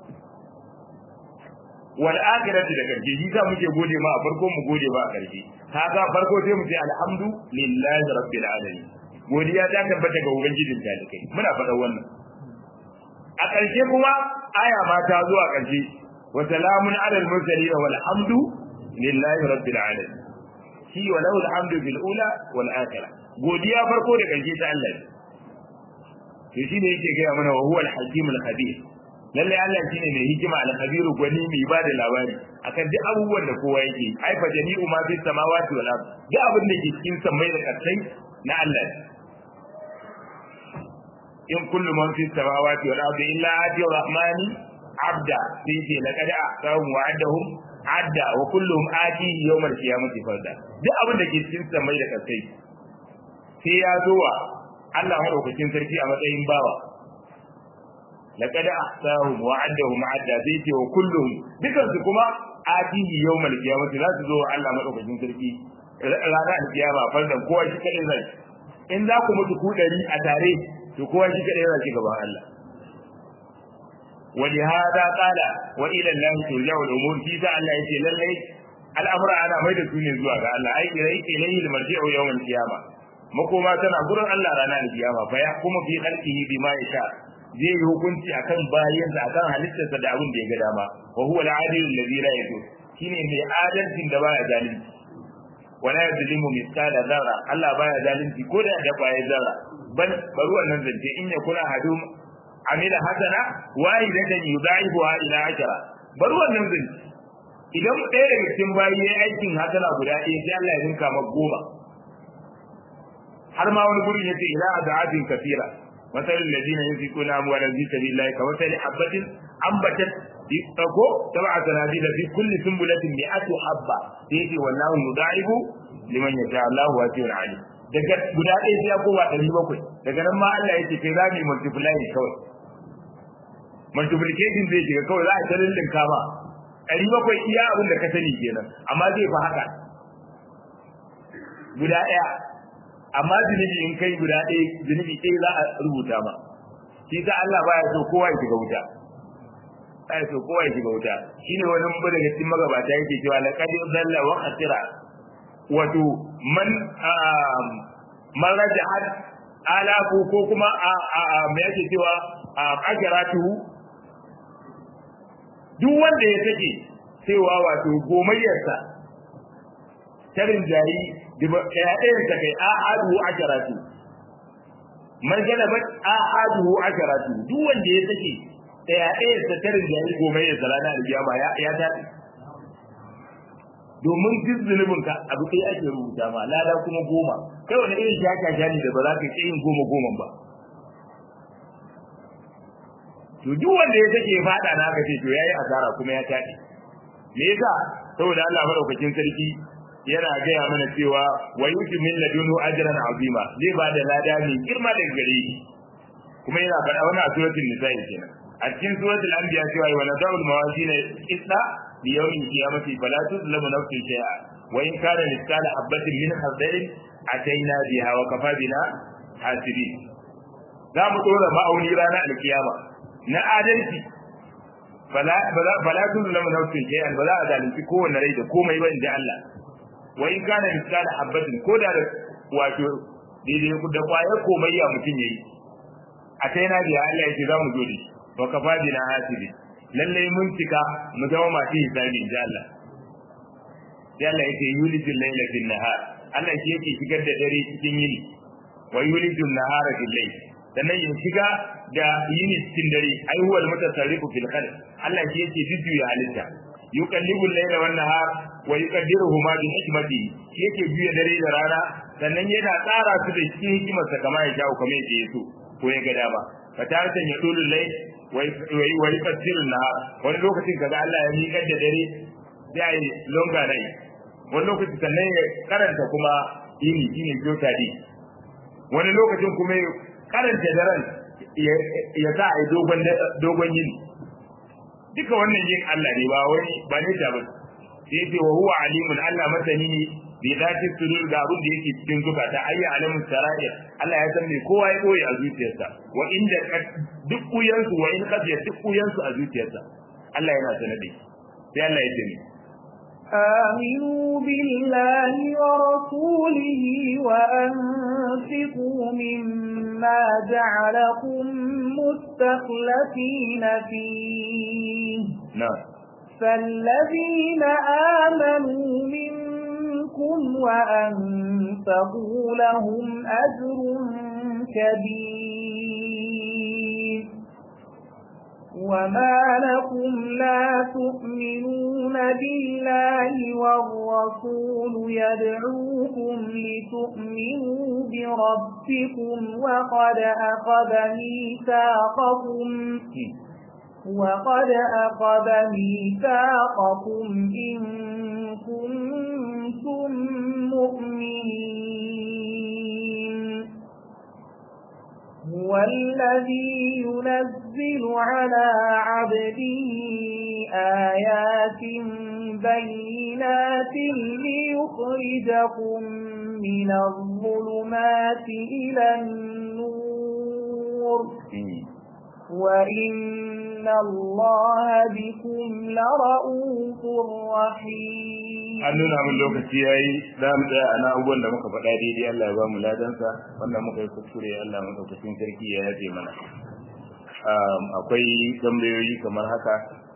wal akhirati da karshe shi za muke gode ma a farko mu gode ba a karshe kaga farko sai mu ce alhamdu lillahi rabbil alamin godiya ta tabbata ga ubangijin talikai muna faɗa wannan a karshe kuma aya ma ta zuwa karshe wa salamun alal mursalin walhamdu lillahi rabbil alamin shi wa lahu alhamdu bil ula wal akhirah godiya farko da karshe ta Allah to shine yake ga mana wa huwa al hakim al khabir lalle Allah shine mai hikima al-khabir gwani mai bada labari akan duk abubuwan da kowa yake ai fa jami'u ma fi samawati wal ard duk abin da ke cikin samai da kasai na Allah in kullu man fi samawati wal ard illa ati rahmani abda sai ce laqad aqamu wa'adahum adda wa kulluhum ati yawm al-qiyamati farda duk abin da ke cikin samai da kasai sai ya zo wa Allah madaukakin sarki a matsayin bawa laqad ahsahum wa addahum adda zai ce wa kullum dukan su kuma atihi yawmal qiyamati za su zo Allah madaukakin sarki ranar alkiyama fardan kowa shi kadai zai in za ku mutu ku dari a tare to kowa shi kadai zai gaban Allah wali hada qala wa ila Allah turja'u al-umur fi ta Allah yace lalle al'amura ana mai da su ne zuwa ga Allah ai ilai ilayhi al-marji'u yawmal qiyama makoma tana gurin Allah ranar alkiyama fa ya kuma fi khalqihi bima yasha zai yi hukunci akan bayansa akan halittarsa da abin da ya ga dama wa huwa al-adil alladhi la yadhur shine mai adalcin da baya zalunci wala yadlimu mithqala dharra Allah baya zalunci ko da da baya zarra bal bari wannan zance in ya kula hadum amila hasana wa idan yudaibuha ila ashara bari wannan zance idan ɗaya daga cikin bayi yayin aikin hasana guda ɗaya sai Allah ya rinka maka goma har ma wani gurin yace ila adabin kafira مثل الذين ينفقون أموالا في سبيل الله كمثل حبة أنبتت ko sab'a sanabila fi kulli sunbulatin mi'atu habba sai wallahu yudaibu liman yasha Allahu wasi'un alim daga guda ɗaya sai ya koma ɗari bakwai daga nan ma Allah yake kai za mu yi multiply kawai multiplication zai shiga kawai za a ta lullunka ma ɗari bakwai iya abin da ka sani kenan amma zai fi haka guda ɗaya amma zunubi in kai guda ɗaya zunubi ɗaya za a rubuta ma shi ta Allah baya so kowa ya shiga wuta baya so kowa ya shiga wuta shine wani mun daga cikin magabata yake cewa laqad dalla wa khasira wato man man raja'at alafu ko kuma me yake cewa qajaratu duk wanda ya take cewa wato gomayyarsa tarin jari ɗayan ta kai ahadu asharatu man galabat ahadu asharatu duk wanda ya take ɗayan ta tarin jari gomayyarsa ranar alkiyama ya ya tafi domin duk zunubinka abu kai ake rubuta ma lada kuma goma kai wani irin shaka shani da ba za ka yi yin goma goma ba to duk wanda ya take fada na ka ce to yayi asara kuma ya tafi me yasa saboda Allah madaukakin sarki yana gaya mana cewa wa yuti min ladunu ajran azima zai ba da lada mai girma daga gare shi kuma yana faɗa wannan a suratul nisa'i kenan a cikin suratul anbiya cewa wa nadawul mawazin isla bi yawmil qiyamati fala tuzlamu nafsun shay'a wa in kana mithqala habatin min khardalin ataina biha wa kafa bina hasibin za mu dora ma'auni ranar alkiyama na adalci fala fala tuzlamu nafsun shay'an ba za a zalunci kowanne rai da komai ba inda Allah wa in kana misala habatin ko da wato daidai da kwayar komai ya mutun yayi a kai na da Allah yake za mu zo da wa kafa bina hasibi lalle mun cika mu zama masu hisabi inda Allah sai Allah yake yulijul layla fil nahar Allah shi yake shigar da dare cikin yini wa yulijul nahara fil layl sannan ya shiga da yini cikin dare ai huwal mutasarrifu fil khalq Allah shi yake jujjuya halitta yuqallibu al-layla wan nahar wa yuqaddiruhuma bi hikmatihi shi yake juya dare da rana sannan yana tsara su da cikin hikimarsa kamar ya jawo kamar yadda yaso ko ya ga dama fataratan ya dulu lay wa wa yuqaddiru an-nahar wani lokacin kaga Allah ya miƙar da dare sai ai longa dai wani lokacin sannan ya karanta kuma yini shine jotadi wani lokacin kuma ya karanta daren ya sa ai dogon dogon yini duka wannan yin Allah ne ba wani ba ne ta ba sai ce wa huwa alimun Allah masani ne bi zati sudur da abin da yake cikin zukata ayya alimun sara'ir Allah ya san me kowa ya koyi a zuciyarsa wa inda duk kuyansu wa in qad duk kuyansu a zuciyarsa Allah yana sanar da shi sai Allah ya ce ni آمنوا بالله ورسوله وأنفقوا مما جعلكم مستخلفين فيه نعم فالذين آمنوا منكم وأنفقوا لهم أجر كبير وما لكم لا تؤمنون بالله والرسول يدعوكم لتؤمنوا بربكم وقد أخذ ميثاقكم وقد أخذ ميثاقكم إن كنتم مؤمنين هو الذي ينزل على عبده آيات بينات ليخرجكم من الظلمات إلى النور وإن الله بكم لرؤوف رحيم an nuna min lokaci yayi za mu tsaya ana abubuwan da muka faɗa daidai Allah ya ba mu ladansa wannan muka yi kuskure Allah muka kusin sarki ya yafe mana akwai tambayoyi kamar haka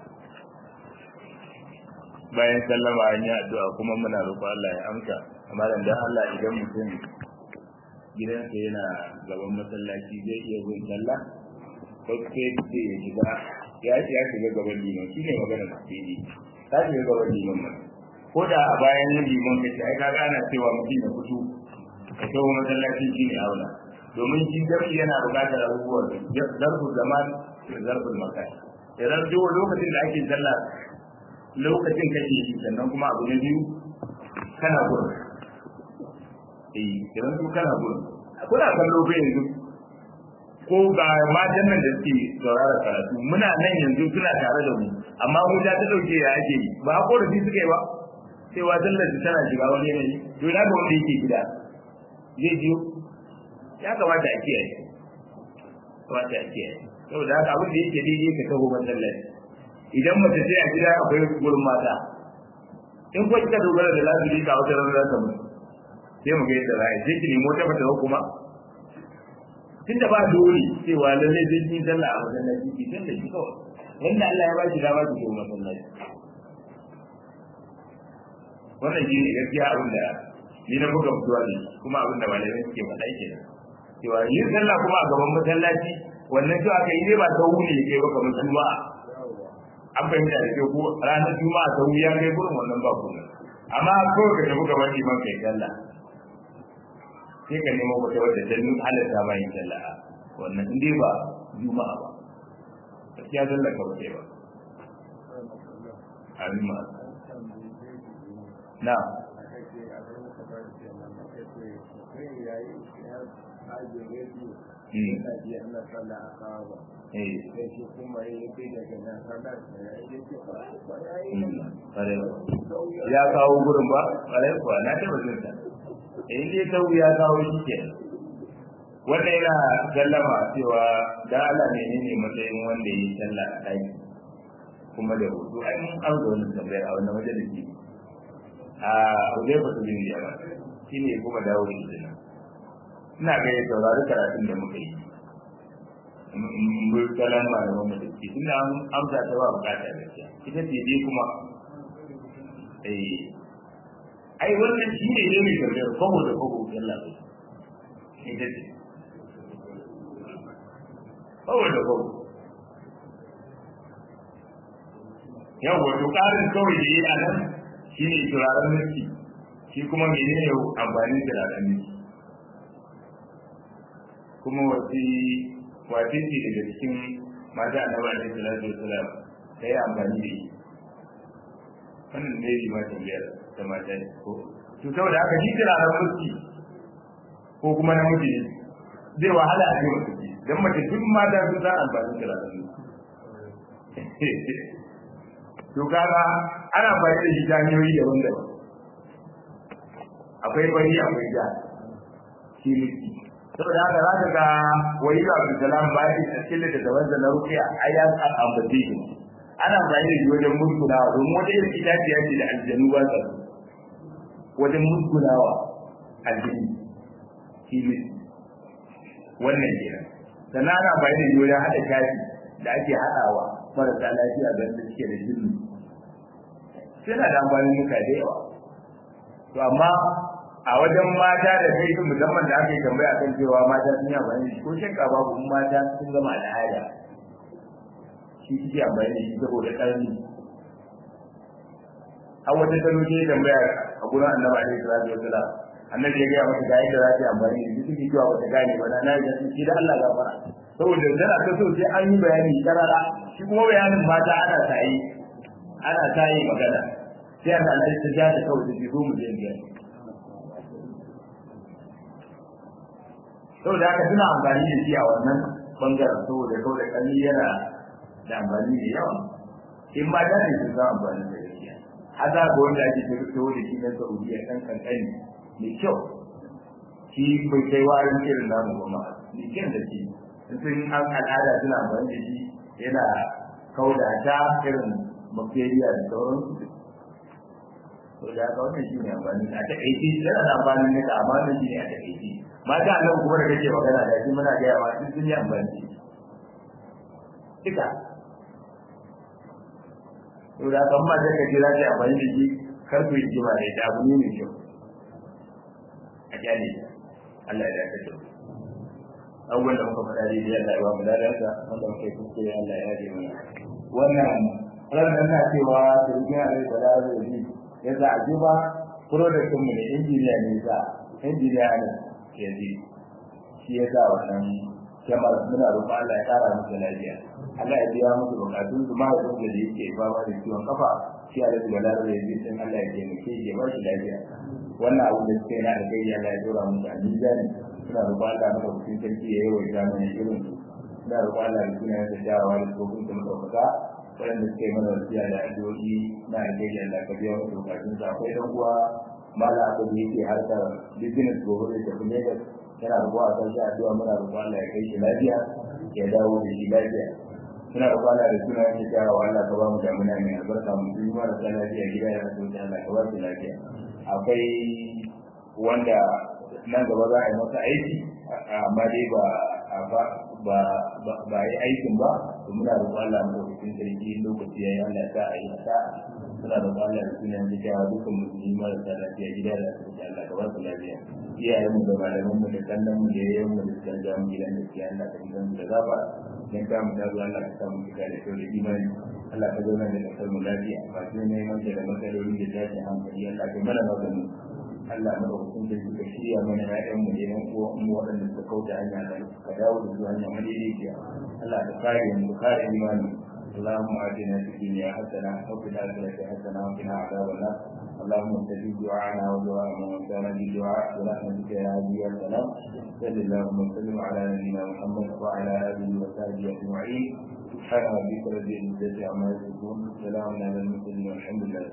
bayan sallama an yi addu'a kuma muna roƙon Allah ya amsa amma dan Allah idan mutum gidansa yana gaban masallaci zai iya yin sallah ko sai ce ya shiga ya ya shiga gaban liman shine magana da ke yi ta shiga gaban liman ma ko da a bayan yin liman kace ai kaga ana cewa mutum ya fito ka tawo masallaci shine aula domin shi jami'i yana buƙatar abubuwa da zarful zaman da zarful makan idan duk lokacin da ake sallah lokacin kake yi sannan kuma abu na biyu kana gurin eh idan su kana gurin kuna kallo bai yanzu ko ga matan nan da suke saurara karatu muna nan yanzu suna tare da mu amma mu ta ta dauke ya ake yi ba korafi suka yi ba cewa sallar su tana shiga wani yanayi to na ga wanda yake gida zai jiyo ya kamata a kiyaye kamata a kiyaye saboda haka abin da yake daidai ka taho masallaci idan mace sai a gida akwai gurin mata in ko kika dogara da lafiya ka wata ran za ta mutu sai mu ga yadda za a yi sai ki nemo ta fata kuma tunda ba dole cewa lalle zai yi sallah a masallaci ki tunda shi kawai wanda Allah ya ba shi dama ki zo masallaci wannan shi ne gaskiya abin da ni na buga mutuwa ne kuma abin da malamai suke faɗa kenan cewa yin sallah kuma a gaban masallaci wannan cewa kai ne ba sau ne kai ba kamar juma'a an fahimta da ko ranar juma'a sau ya kai gurin wannan ba kuma amma kawai ka tafi gaban liman kai sallah sai ka nemo wata wadda ta nuna halatta ma yin sallah wannan in dai ba juma'a ba gaskiya sallah ka wuce ba amin ma na ya kawo gurin ba ƙwarai kuwa na taɓa zinta in dai sau ya kawo shi ke wanda yana sallama cewa da Allah ne ne matsayin wanda ya yi sallah a ɗaki kuma da hutu ai mun an zo wani tambayar a wannan majalisi a wajen ba su bin da ba shi ne kuma dawo da shi ina ga ya saurari karatun da muka yi mun kalan malaman mu da ke ina amsa ta ba bukata gaskiya ita ce dai kuma eh ai wannan shi ne ne mai tambayar kogo da kogo Allah ita ce kogo da kogo yau wato ƙarin kawai da yi a nan shi ne turaren mulki shi kuma menene yau amfanin turaren mulki kuma wasu wace ce daga cikin mata a nabar da salatu wasalam ta yi amfani da shi wannan ne bi ma tambayar da mata ne ko to saboda haka shi turaren mulki ko kuma na mutu ne zai wahala a ce mace ce don mace duk mata sun san amfanin turaren mulki to kaga ana bayar da shi ta hanyoyi daban-daban akwai bari akwai ja shi mulki saboda haka za ka ga wani da Abdulsalam bayan da cikin da daban da na rukiya ayyan al-ambaci ana bayar da shi wajen musgunawa domin wata irin itaciya ce da aljanu ba sa wajen musgunawa aljini shi mulki wannan kenan sannan ana bayar da shi wajen haɗa shafi da ake haɗawa marasa lafiya da suke da jini suna da amfanin muka da yawa to amma a wajen mata da kai su musamman da aka yi tambaya kan cewa mata sun yi amfani da shi ko shakka babu in mata sun gama al'ada shi suke amfani da shi saboda ƙarni har wata ta roke tambaya a gurin annabi alaihi salatu wasalam annabi ya gaya mata ga yadda za ta yi amfani da shi suke cewa bata gane ba na yi da shi da Allah gafara saboda tana ta so sai an yi bayani karara shi kuma bayanin mata ana ta yi ana ta yi magana sai ana nan ta ja ta kawai take zo mu je ne saboda haka suna amfani da shi a wannan bangaren saboda kawai kalli yana da amfani da yawa in ma da ne su za amfani da shi hada ga wanda ake tawo da shi na Saudiya kan kankani mai kyau shi bai kai warin irin namu ba ma ni kin da shi sun an al'ada suna amfani da shi yana kauda ta irin bacteria da sauransu to da ga wannan shi ne amfani a ta aiki yana da amfani ne da amana shi ne a ta aiki mata nan kuma da kake magana da shi muna ga yawa sun yi amfani duka to da kan ma da kake za ta amfani da shi kar ku yi jima da abu ne mai kyau a kyale Allah ya dace da awwal da muka fara da Allah ya ba mu ladansa wanda muke kuke Allah ya yi mana wannan ranar na cewa turbiya ne da ladansa ya za a juba product mu ne injiniya ne za injiniya ne yanzu shi ya sa wannan kamar muna roƙon Allah ya kara musu lafiya Allah ya biya musu bukatun su ma da da yake fama da ciwon kafa shi Allah da balala da yake san Allah ya taimake shi ya ba shi lafiya wannan abu da suke na da kai Allah ya dora musu a mizani suna roƙon Allah maka cikin sarki ya yi wa jami'an irin su suna roƙon Allah da suna da jawa da tsofin da madaukaka waɗanda suke mana wasiya da addu'o'i na da kai Allah ka biya musu bukatun su akwai dan uwa mala abu da yake harkar business gobe da tafi Lagos yana roƙon a kan shi addu'a muna roƙon Allah ya kai shi lafiya ya dawo da shi lafiya suna da kwana da suna yake jawo Allah ka ba mu damuna mai albarka mu yi mara ta lafiya gida ya rasu da Allah ka ba su lafiya akwai wanda nan gaba za a yi masa aiki amma dai ba ba ba ba yi aikin ba to muna da Allah mu cikin sarki lokaci yayi Allah ta ayi ta suna da Allah da suna yake jawo dukkan musulmi mara ta lafiya gida ya rasu da Allah ka ba su lafiya iyayen mu da malaman mu da kallon mu da yayin mu da kan jamu gidan da ke Allah ka gidan da zaba dan ka mu da Allah ka samu kika da kyau da imani Allah ka zauna da kasar mu lafiya ba sai ne mun da matsaloli da tashi hankali Allah ka mana magani Allah na hukun da suka shirya mana ƴaƴan mu da ko mu waɗanda suka kauta hanya da ka dawo da su hanya madaidaiciya Allah ka kare mu kare imani اللهم آتنا في الدنيا حسنة وفي الآخرة حسنة وقنا عذاب النار اللهم استجب دعاءنا ودعاء من كان بدعاء برحمتك يا هادي يا سلام صل اللهم وسلم على نبينا محمد وعلى آله وصحبه أجمعين سبحان ربك رب العزة عما يصفون سلام على المرسلين والحمد لله